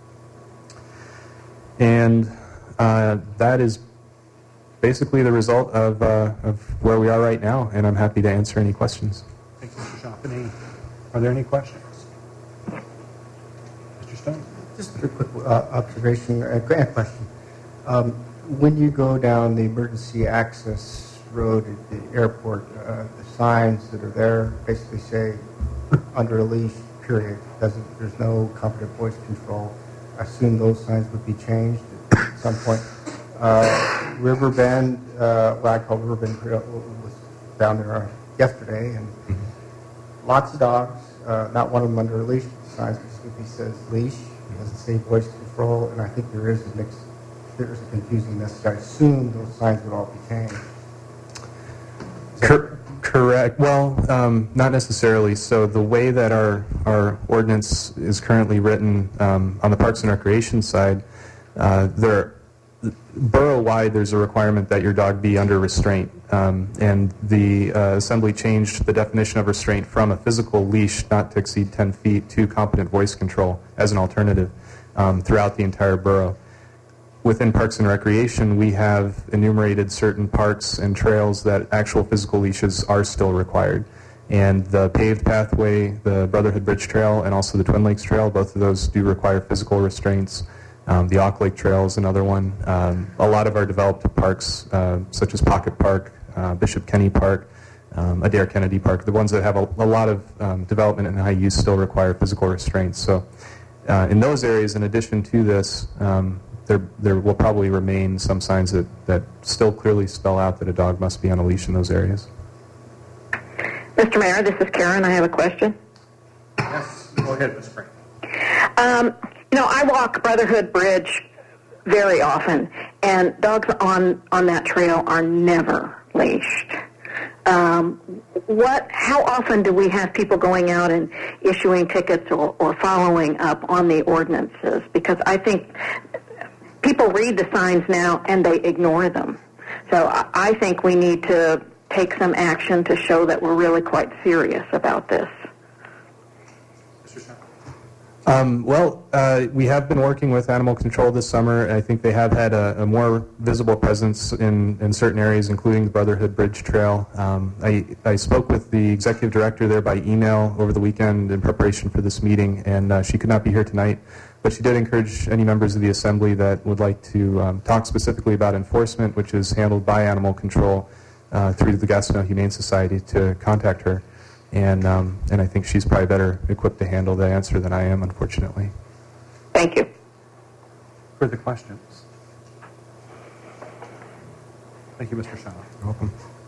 And uh, that is basically the result of, uh, of where we are right now, and I'm happy to answer any questions. Thank you, Mister Champagne. Are there any questions? Mister Stone? Just a quick uh, observation and question. Um, when you go down the emergency access road at the airport, uh, the signs that are there basically say under a leash, period. Doesn't, there's no competent voice control. I assume those signs would be changed at some point. Uh, Riverbend, uh, what I call Riverbend Trail, was down there yesterday, and mm-hmm. lots of dogs, uh, not one of them under a leash. The sign specifically says leash, it doesn't say voice control, and I think there is a mix, there is a confusing message. I assume those signs would all be changed. Cor- correct. Well, um, not necessarily. So the way that our, our ordinance is currently written um, on the Parks and Recreation side, uh, there, borough-wide, there's a requirement that your dog be under restraint. Um, and the uh, Assembly changed the definition of restraint from a physical leash not to exceed ten feet to competent voice control as an alternative um, throughout the entire borough. Within Parks and Recreation, we have enumerated certain parks and trails that actual physical leashes are still required. And the paved pathway, the Brotherhood Bridge Trail, and also the Twin Lakes Trail, both of those do require physical restraints. Um, the Auk Lake Trail is another one. Um, a lot of our developed parks, uh, such as Pocket Park, uh, Bishop Kenny Park, um, Adair Kennedy Park, the ones that have a, a lot of um, development and high use still require physical restraints. So uh, in those areas, in addition to this, um, There, there will probably remain some signs that, that still clearly spell out that a dog must be on a leash in those areas. Mister Mayor, this is Karen. I have a question. Yes, go ahead, Miz Frank. Um, you know, I walk Brotherhood Bridge very often, and dogs on, on that trail are never leashed. Um, what? How often do we have people going out and issuing tickets or, or following up on the ordinances? Because I think people read the signs now and they ignore them. So I think we need to take some action to show that we're really quite serious about this. Um, well, uh, we have been working with Animal Control this summer. I think they have had a, a more visible presence in, in certain areas, including the Brotherhood Bridge Trail. Um, I, I spoke with the executive director there by email over the weekend in preparation for this meeting, and uh, she could not be here tonight. But she did encourage any members of the Assembly that would like to um, talk specifically about enforcement, which is handled by Animal Control uh, through the Gastineau Humane Society, to contact her. And um, and I think she's probably better equipped to handle the answer than I am, unfortunately. Thank you. Further questions? Thank you, Mister Shaw. You're welcome.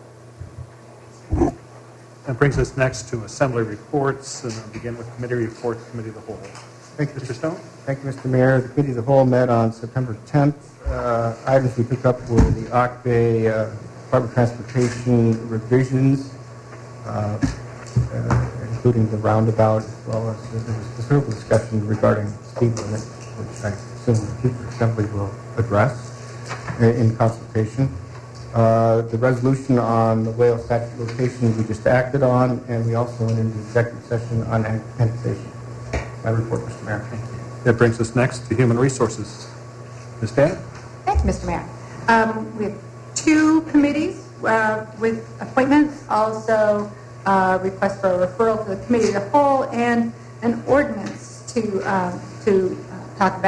That brings us next to Assembly reports, and I'll begin with Committee reports, Committee of the Whole. Thank you, Mister Stone. Thank you, Mister Mayor. The Committee of the Whole met on September tenth. Uh, items we took up were the Auk Bay uh, Department of Transportation revisions, uh, uh, including the roundabout, as well as uh, there was considerable discussion regarding speed limit, which I assume the future Assembly will address uh, in consultation. Uh, the resolution on the whale statute location we just acted on, and we also went into executive session on annexation. My report, Mister Mayor. Thank you. That brings us next to Human Resources. Miz Dad? Thank you, Mister Mayor. Um, we have two committees uh, with appointments, also uh, request for a referral to the Committee of the Whole, and an ordinance to, um, to uh, talk about.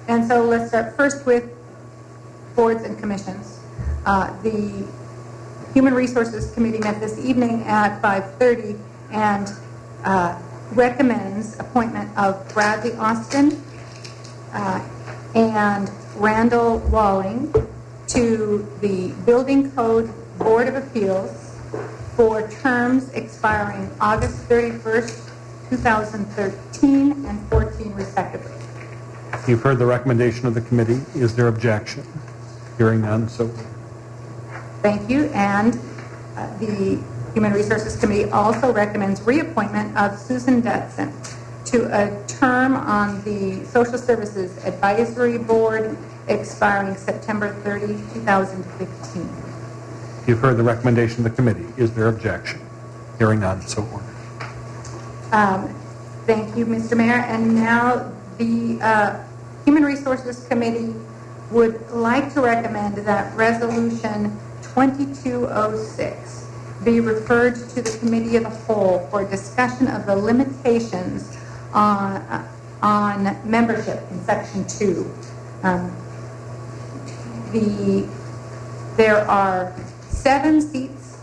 and so let's start first with boards and commissions. Uh, the Human Resources Committee met this evening at five thirty and uh, recommends appointment of Bradley Austin uh, and Randall Walling to the Building Code Board of Appeals for terms expiring August thirty-first, two thousand thirteen and fourteen respectively. You've heard the recommendation of the committee. Is there objection? Hearing none, so Thank you. And uh, the Human Resources Committee also recommends reappointment of Susan Detson to a term on the Social Services Advisory Board expiring September thirtieth, two thousand fifteen. you've heard the recommendation of the committee. Is there objection? Hearing none, so ordered. Um, thank you, Mister Mayor. And now the uh, Human Resources Committee would like to recommend that Resolution twenty-two oh six be referred to the Committee of the Whole for discussion of the limitations on, uh, on membership in Section two. Um, the, there are seven seats.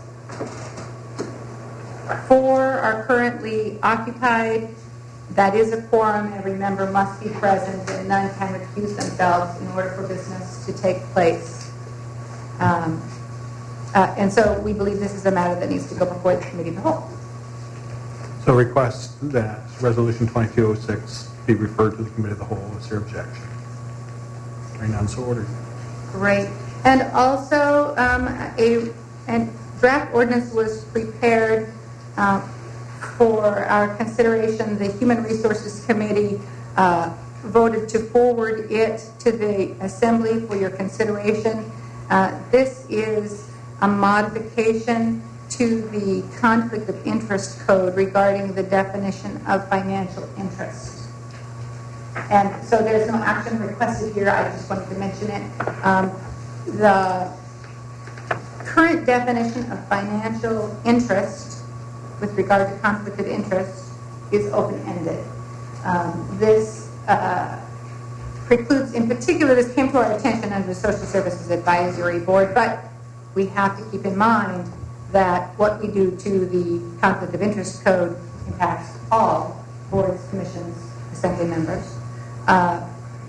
Four are currently occupied. That is a quorum. Every member must be present, and none can recuse themselves in order for business to take place. Um, uh, and so we believe this is a matter that needs to go before the Committee of the Whole. So request that Resolution twenty-two oh six be referred to the Committee of the Whole. Is there objection? Hearing none, so ordered. Great. And also, um, a, a draft ordinance was prepared uh, for our consideration. The Human Resources Committee uh, voted to forward it to the Assembly for your consideration. Uh, this is a modification to the Conflict of Interest Code regarding the definition of financial interest. And so there's no action requested here. I just wanted to mention it. Um, the current definition of financial interest with regard to conflict of interest is open-ended. Um, this uh, precludes, in particular, this came to our attention under the Social Services Advisory Board, but we have to keep in mind that what we do to the Conflict of Interest Code impacts all boards, commissions, assembly members. Uh,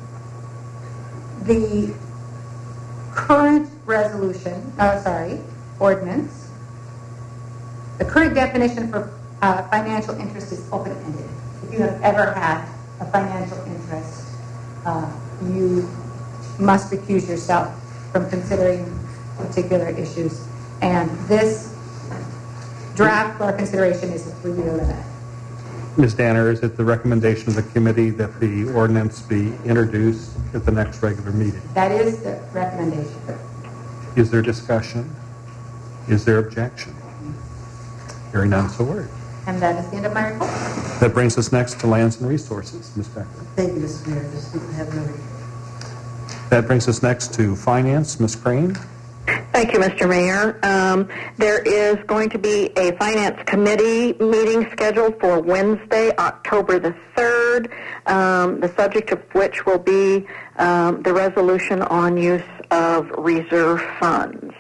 the current resolution, uh, sorry, ordinance, the current definition for uh, financial interest is open-ended. If you have ever had a financial interest, uh, you must recuse yourself from considering particular issues. And this draft for our consideration is a three-year limit. Miz Danner, is it the recommendation of the committee that the ordinance be introduced at the next regular meeting? That is the recommendation. Is there discussion? Is there objection? Hearing none, so ordered. And that is the end of my report. That brings us next to Lands and Resources. Miz Becker. Thank you, Mister Mayor. Just have no report. That brings us next to Finance. Miz Crane. Thank you, Mister Mayor. Um, there is going to be a Finance Committee meeting scheduled for Wednesday, October the third, um, the subject of which will be um, the resolution on use of reserve funds.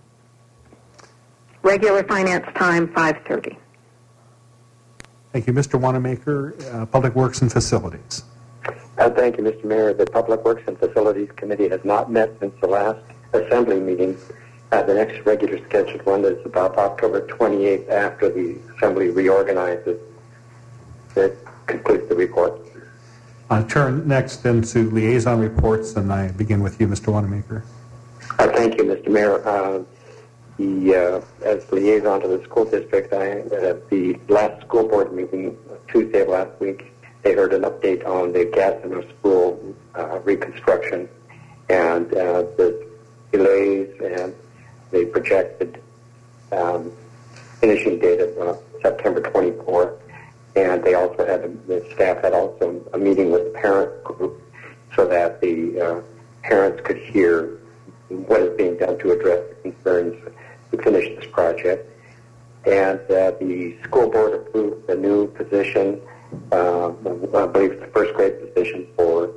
Regular finance time, five thirty. Thank you. Mister Wanamaker, uh, Public Works and Facilities. Uh, thank you, Mister Mayor. The Public Works and Facilities Committee has not met since the last Assembly meeting. Uh, the next regular scheduled one is about October twenty-eighth after the Assembly reorganizes. That concludes the report. I turn next then to liaison reports, and I begin with you, Mister Wanamaker. Uh, thank you, Mister Mayor. Uh, the, uh, as liaison to the school district, I, at the last school board meeting Tuesday of last week, they heard an update on the Gastineau School uh, reconstruction and uh, the delays and the projected um, finishing date of uh, September twenty-fourth. And they also had, a, the staff had also a meeting with the parent group so that the uh, parents could hear what is being done to address the concerns to finish this project. And uh, the school board approved a new position, uh, I believe it's the first grade position for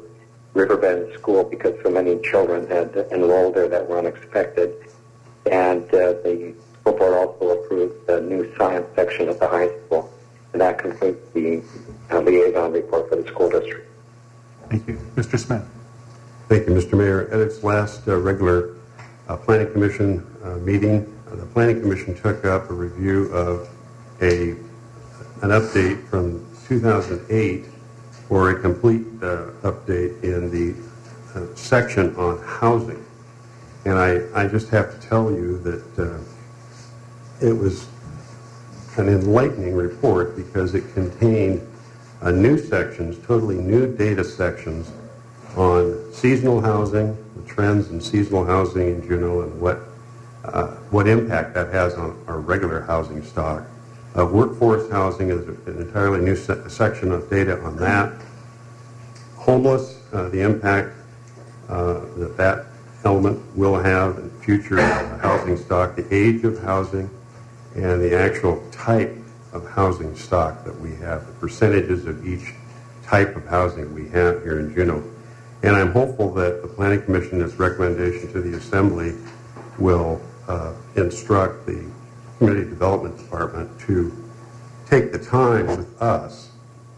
Riverbend School because so many children had enrolled there that were unexpected. And uh, the school board also approved the new science section at the high school. And that concludes the uh, liaison report for the school district. Thank you. Mister Smith. Thank you, Mister Mayor. At its last uh, regular uh, Planning Commission uh, meeting, uh, the Planning Commission took up a review of a an update from two thousand eight for a complete uh, update in the uh, section on housing. And I, I just have to tell you that uh, it was an enlightening report because it contained uh, new sections, totally new data sections on seasonal housing, the trends in seasonal housing in Juneau, and what uh, what impact that has on our regular housing stock. Uh, workforce housing is an entirely new se- section of data on that. Homeless, uh, the impact uh, that that element will have in future housing stock, the age of housing, and the actual type of housing stock that we have, the percentages of each type of housing we have here in Juneau. And I'm hopeful that the Planning Commission's recommendation to the Assembly will uh, instruct the Community Development Department to take the time with us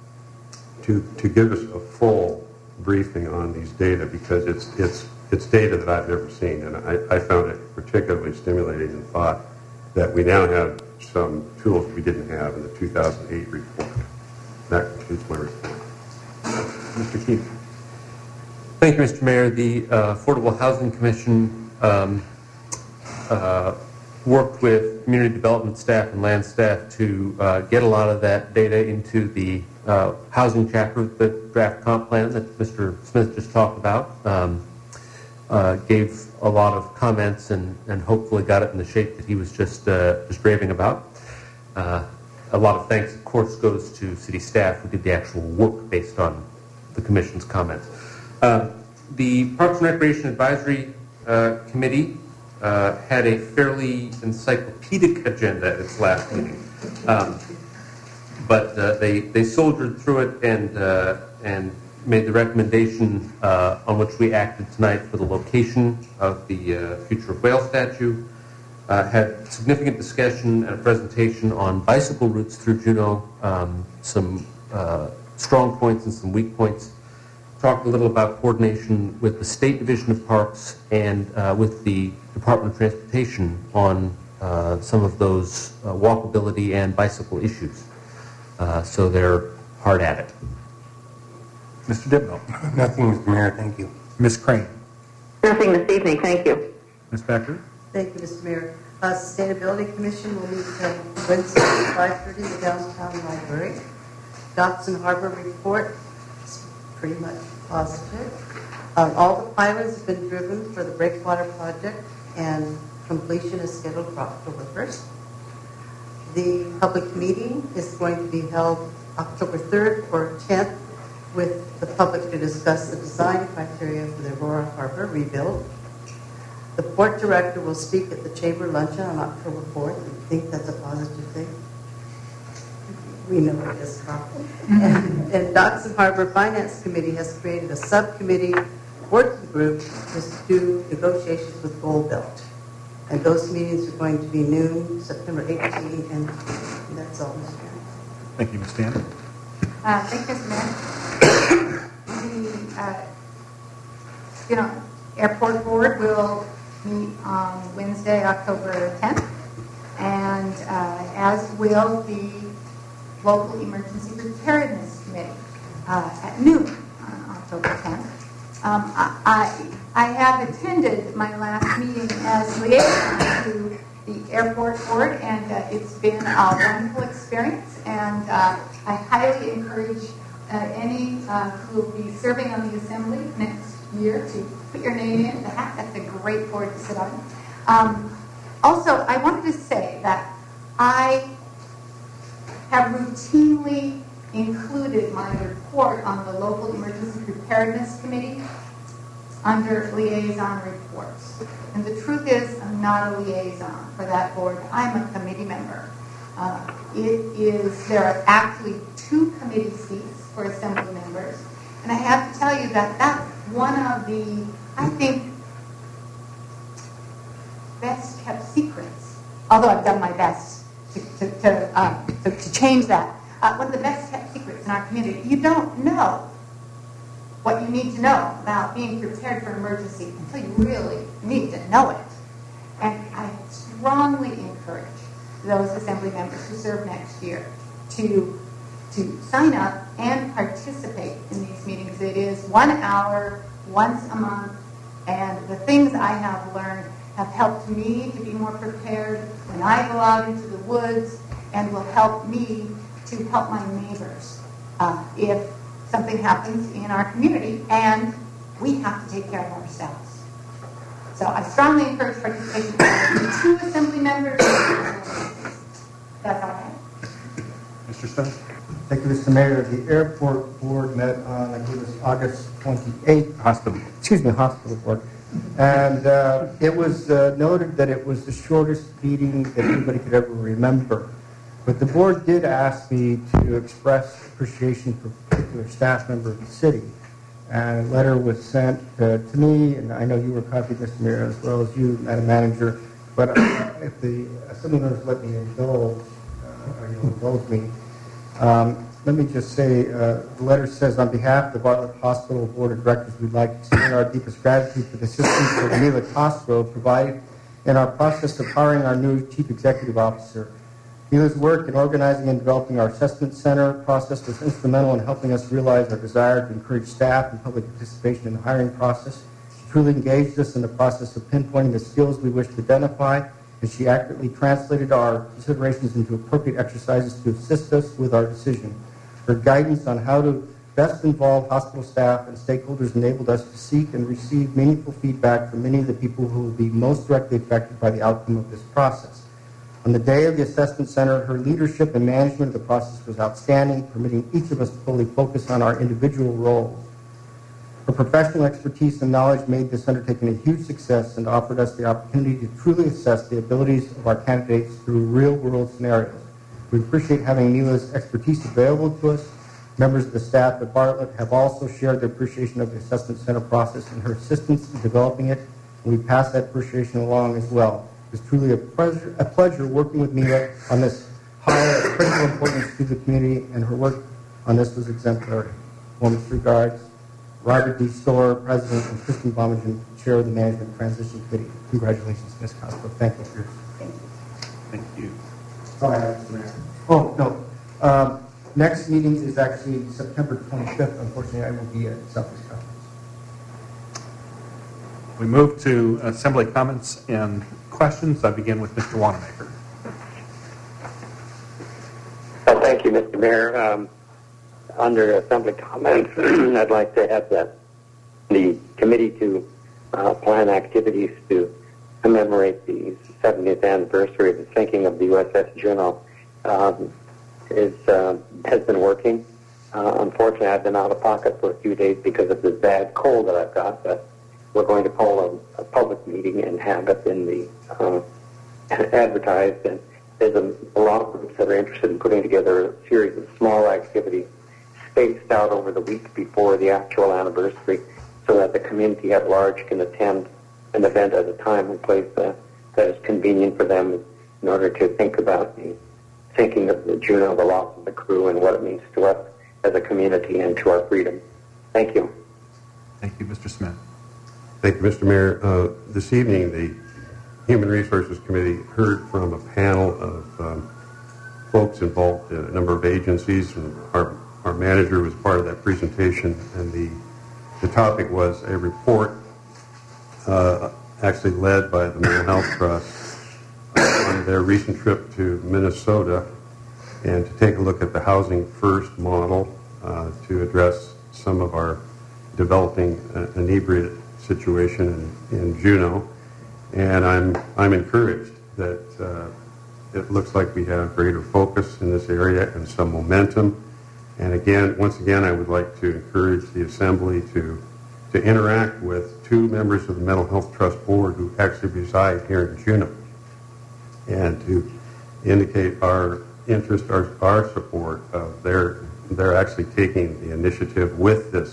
to to give us a full briefing on these data, because it's it's it's data that I've never seen, and I, I found it particularly stimulating and thought that we now have some tools we didn't have in the two thousand eight report. That concludes my report. Mister Keith. Thank you, Mister Mayor. The uh, Affordable Housing Commission um, uh, worked with community development staff and land staff to uh, get a lot of that data into the uh, housing chapter of the draft comp plan that Mister Smith just talked about. Um, uh, gave a lot of comments and, and hopefully got it in the shape that he was just uh, just raving about. Uh, a lot of thanks, of course, goes to city staff who did the actual work based on the Commission's comments. Uh, the Parks and Recreation Advisory uh, Committee uh, had a fairly encyclopedic agenda at its last meeting, um, but uh, they they soldiered through it and uh, and made the recommendation uh, on which we acted tonight for the location of the uh, future of whale statue. Uh, had significant discussion and a presentation on bicycle routes through Juneau, um, some uh, strong points and some weak points. Talked a little about coordination with the State Division of Parks and uh, with the Department of Transportation on uh, some of those uh, walkability and bicycle issues. Uh, so they're hard at it. Mister Dibnall. Nothing, Mister Mayor. Thank you. Miz Crane. Nothing this evening, thank you. Miz Becker. Thank you, Mister Mayor. Uh, Sustainability Commission will meet uh, Wednesday at five thirty in the downtown library. Dotson Harbor report is pretty much positive. Um, all the pilots have been driven for the Breakwater project, and completion is scheduled for October first. The public meeting is going to be held October third or tenth with the public to discuss the design criteria for the Aurora Harbor rebuild. The port director will speak at the chamber luncheon on October fourth. I think that's a positive thing. We know it is. And, and Dotson Harbor Finance Committee has created a subcommittee working group to do negotiations with Gold Belt. And those meetings are going to be noon, September eighteenth, and that's all, Mister Mayor. Thank you, Miz Tanner. Uh, thank you, Mister Mayor. The, uh, you know, airport board will meet on Wednesday, October tenth, and uh, as will the local emergency preparedness committee uh, at noon on October tenth. Um, I, I, I have attended my last meeting as liaison to the airport board, and uh, it's been a wonderful experience, and uh, I highly encourage uh, any uh, who will be serving on the assembly next year to put your name in the hat. That's a great board to sit on. Um, also, I wanted to say that I have routinely included my report on the local emergency preparedness committee under liaison reports. And the truth is, I'm not a liaison for that board. I'm a committee member. Uh, it is, there are actually two committee seats for assembly members. And I have to tell you that that one of the, I think, best kept secrets, although I've done my best to, to, to, uh, to, to change that. Uh, one of the best kept secrets in our community. You don't know what you need to know about being prepared for emergency until you really need to know it. And I strongly encourage those assembly members who serve next year to, to sign up and participate in these meetings. It is one hour, once a month, and the things I have learned have helped me to be more prepared when I go out into the woods, and will help me to help my neighbors uh, if something happens in our community and we have to take care of ourselves. So I strongly encourage participation by two assembly members. That's all I have. Mister Stone? Thank you, Mister Mayor. The airport board met on, I believe it was August twenty-eighth. Hospital. Excuse me, hospital board. And uh, it was uh, noted that it was the shortest meeting that anybody could ever remember. But the board did ask me to express appreciation for a particular staff member of the city. And a letter was sent uh, to me, and I know you were copied, Mister Mayor, as well as you, Madam Manager. But uh, if the assembly members let me indulge, uh, or you'll indulge me, um, let me just say, uh, the letter says, on behalf of the Bartlett Hospital Board of Directors, we'd like to extend our deepest gratitude for the assistance that Mila Castro provided in our process of hiring our new Chief Executive Officer. Mila's work in organizing and developing our assessment center process was instrumental in helping us realize our desire to encourage staff and public participation in the hiring process. She truly engaged us in the process of pinpointing the skills we wish to identify, and she accurately translated our considerations into appropriate exercises to assist us with our decision. Her guidance on how to best involve hospital staff and stakeholders enabled us to seek and receive meaningful feedback from many of the people who will be most directly affected by the outcome of this process. On the day of the assessment center, her leadership and management of the process was outstanding, permitting each of us to fully focus on our individual roles. Her professional expertise and knowledge made this undertaking a huge success and offered us the opportunity to truly assess the abilities of our candidates through real-world scenarios. We appreciate having Mila's expertise available to us. Members of the staff at Bartlett have also shared their appreciation of the assessment center process and her assistance in developing it, and we pass that appreciation along as well. It was truly a pleasure, a pleasure working with Mila on this hire of critical importance to the community, and her work on this was exemplary. Warmest regards, Robert D. Storer, President, and Kristen Bomagen, Chair of the Management Transition Committee. Congratulations, Miz Castro. Thank you for your Thank you. Thank you. That's all I have, Mister Mayor. Oh, no. Um, next meeting is actually September twenty-fifth. Unfortunately, I will be at Southeast Conference. We move to assembly comments and questions. I begin with Mister Wanamaker. Uh, thank you, Mister Mayor. Um, under assembly comments, I'd like to have the, the committee to uh, plan activities to commemorate the seventieth anniversary of the sinking of the U S S Juneau. Um, is uh, has been working. Uh, unfortunately, I've been out of pocket for a few days because of this bad cold that I've got, but we're going to call a, a public meeting and have it in the uh, advertised. And there's a, a lot of groups that are interested in putting together a series of small activities spaced out over the week before the actual anniversary, so that the community at large can attend an event at a time and place that, that is convenient for them in order to think about the thinking of the Juneau, the loss of the crew, and what it means to us as a community and to our freedom. Thank you. Thank you, Mister Smith. Thank you, Mister Mayor. Uh, this evening, the Human Resources Committee heard from a panel of um, folks involved in a number of agencies, and our, our manager was part of that presentation, and the, the topic was a report uh, actually led by the Mental Health Trust on their recent trip to Minnesota, and to take a look at the Housing First model uh, to address some of our developing uh, inebriate situation in, in Juneau. And I'm I'm encouraged that uh, it looks like we have greater focus in this area and some momentum. And again, once again, I would like to encourage the Assembly to to interact with two members of the Mental Health Trust Board who actually reside here in Juneau, and to indicate our interest, our, our support of their, they're actually taking the initiative with this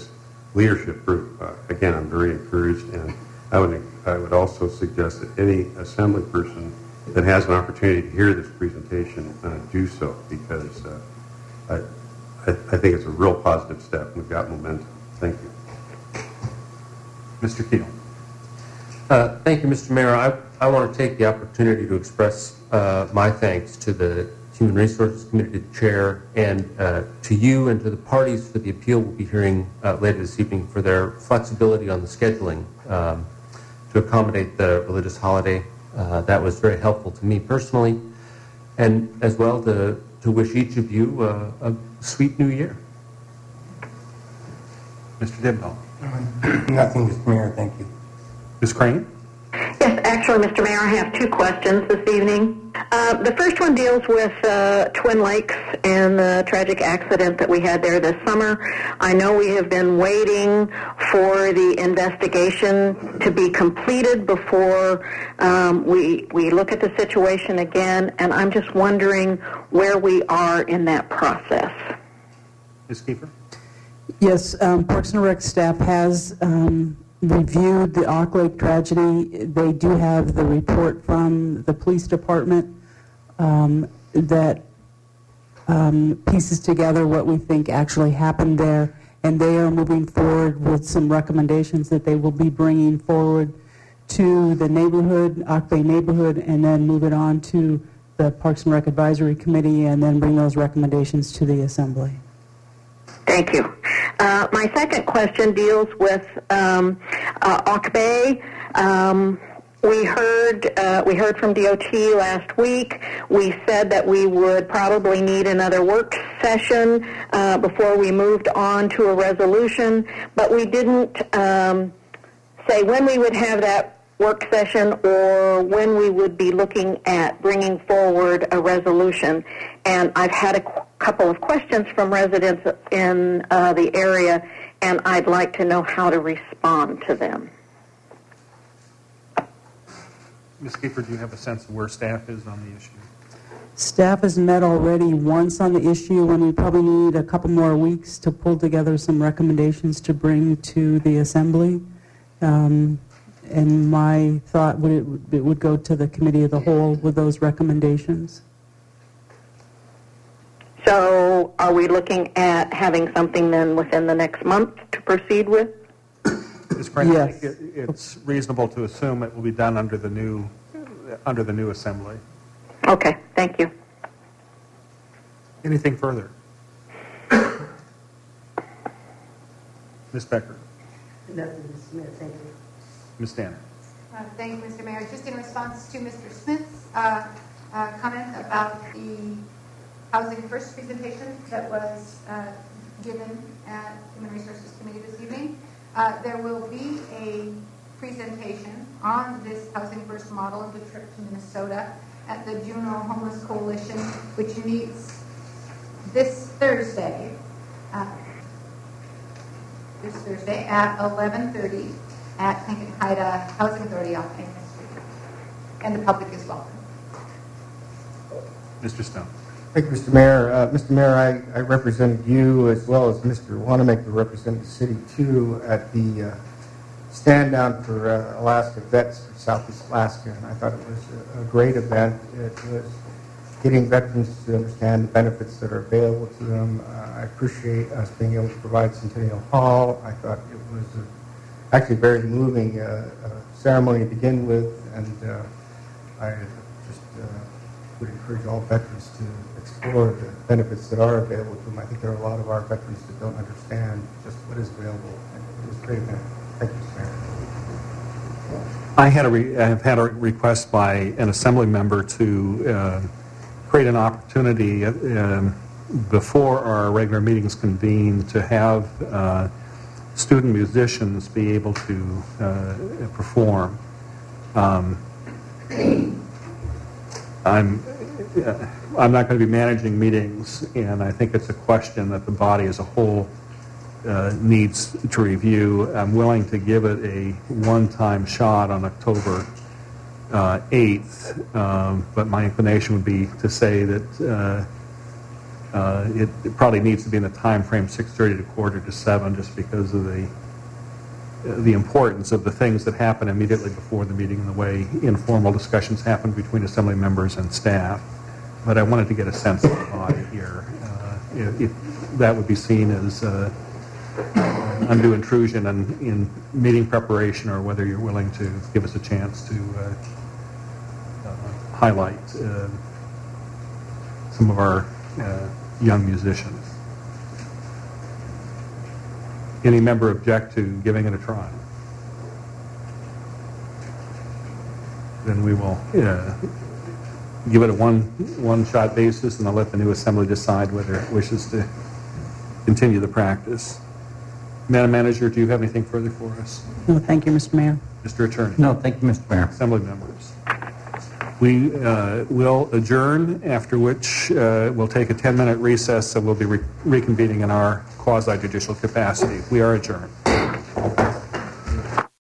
leadership group. Uh, again, I'm very encouraged, and I would I would also suggest that any assembly person that has an opportunity to hear this presentation uh, do so, because uh, I, I I think it's a real positive step. We've got momentum. Thank you. Mister Keel. Uh, thank you, Mister Mayor. I, I want to take the opportunity to express uh, my thanks to the Human Resources Committee Chair and uh, to you and to the parties for the appeal we'll be hearing uh, later this evening for their flexibility on the scheduling um, to accommodate the religious holiday. Uh, that was very helpful to me personally, and as well to, to wish each of you uh, a sweet new year. Mister Dibnall. Nothing, Mister Mayor, thank you. Miz Crane? Yes, actually, Mister Mayor, I have two questions this evening. Uh, the first one deals with uh, Twin Lakes and the tragic accident that we had there this summer. I know we have been waiting for the investigation to be completed before um, we we look at the situation again, and I'm just wondering where we are in that process. Miz Kiefer? Yes, um, Parks and Rec staff has um, reviewed the Auk Lake tragedy. They do have the report from the police department um, that um, pieces together what we think actually happened there, and they are moving forward with some recommendations that they will be bringing forward to the neighborhood, Auk Bay neighborhood, and then move it on to the Parks and Rec Advisory Committee, and then bring those recommendations to the Assembly. Thank you. Uh, my second question deals with um, uh, Auk Bay. Um, we heard uh, we heard from D O T last week. We said that we would probably need another work session uh, before we moved on to a resolution, but we didn't um, say when we would have that work session or when we would be looking at bringing forward a resolution. And I've had a qu- couple of questions from residents in uh, the area, and I'd like to know how to respond to them. Miz Kiefer, do you have a sense of where staff is on the issue? Staff has met already once on the issue, and we probably need a couple more weeks to pull together some recommendations to bring to the Assembly. Um, and my thought would it, it would go to the Committee of the Whole with those recommendations. So are we looking at having something then within the next month to proceed with? Miz Crane, yes. I think it, it's reasonable to assume it will be done under the new under the new Assembly. Okay, thank you. Anything further? Miz Becker? Nothing, Mister Mayor, thank you. Miz Danner? Uh, Thank you, Mister Mayor. Just in response to Mister Smith's uh, uh, comment about the Housing First presentation that was uh, given at Human Resources Committee this evening, uh, there will be a presentation on this Housing First model of the trip to Minnesota at the Juneau Homeless Coalition, which meets this Thursday, uh, this Thursday at eleven thirty at Lincoln-Haida Housing Authority off Main Street. And the public is welcome. Mister Stone? Thank you, Mister Mayor. Uh, Mister Mayor, I, I represented you as well as Mister Wanamaker represented the city too at the uh, stand down for uh, Alaska Vets for Southeast Alaska, and I thought it was a, a great event. It was getting veterans to understand the benefits that are available to them. Uh, I appreciate us being able to provide Centennial Hall. I thought it was a actually a very moving uh, uh, ceremony to begin with, and uh, I just uh, would encourage all veterans to explore the benefits that are available to them. I think there are a lot of our veterans that don't understand just what is available, and it was a great event. Thank you, Mister Mayor. I had a re- I have had a request by an assembly member to uh, create an opportunity uh, um, before our regular meetings convene to have uh, student musicians be able to uh, perform. Um, I'm uh, I'm not going to be managing meetings, and I think it's a question that the body as a whole uh, needs to review. I'm willing to give it a one-time shot on October uh, eighth, um, but my inclination would be to say that uh, Uh, it, it probably needs to be in the time frame six thirty to quarter to seven, just because of the the importance of the things that happen immediately before the meeting and the way informal discussions happen between assembly members and staff. But I wanted to get a sense of the body here. Uh, if, if that would be seen as uh, undue intrusion in, in meeting preparation, or whether you're willing to give us a chance to uh, uh, highlight uh, some of our uh, young musicians. Any member object to giving it a try? Then we will uh, give it a one, one-shot basis, and I'll let the new assembly decide whether it wishes to continue the practice. Madam Manager, do you have anything further for us? No, thank you, Mister Mayor. Mister Attorney? No, thank you, Mister Mayor. Assembly members? We uh, will adjourn, after which uh, we'll take a ten-minute recess, and we'll be re- reconvening in our quasi-judicial capacity. We are adjourned.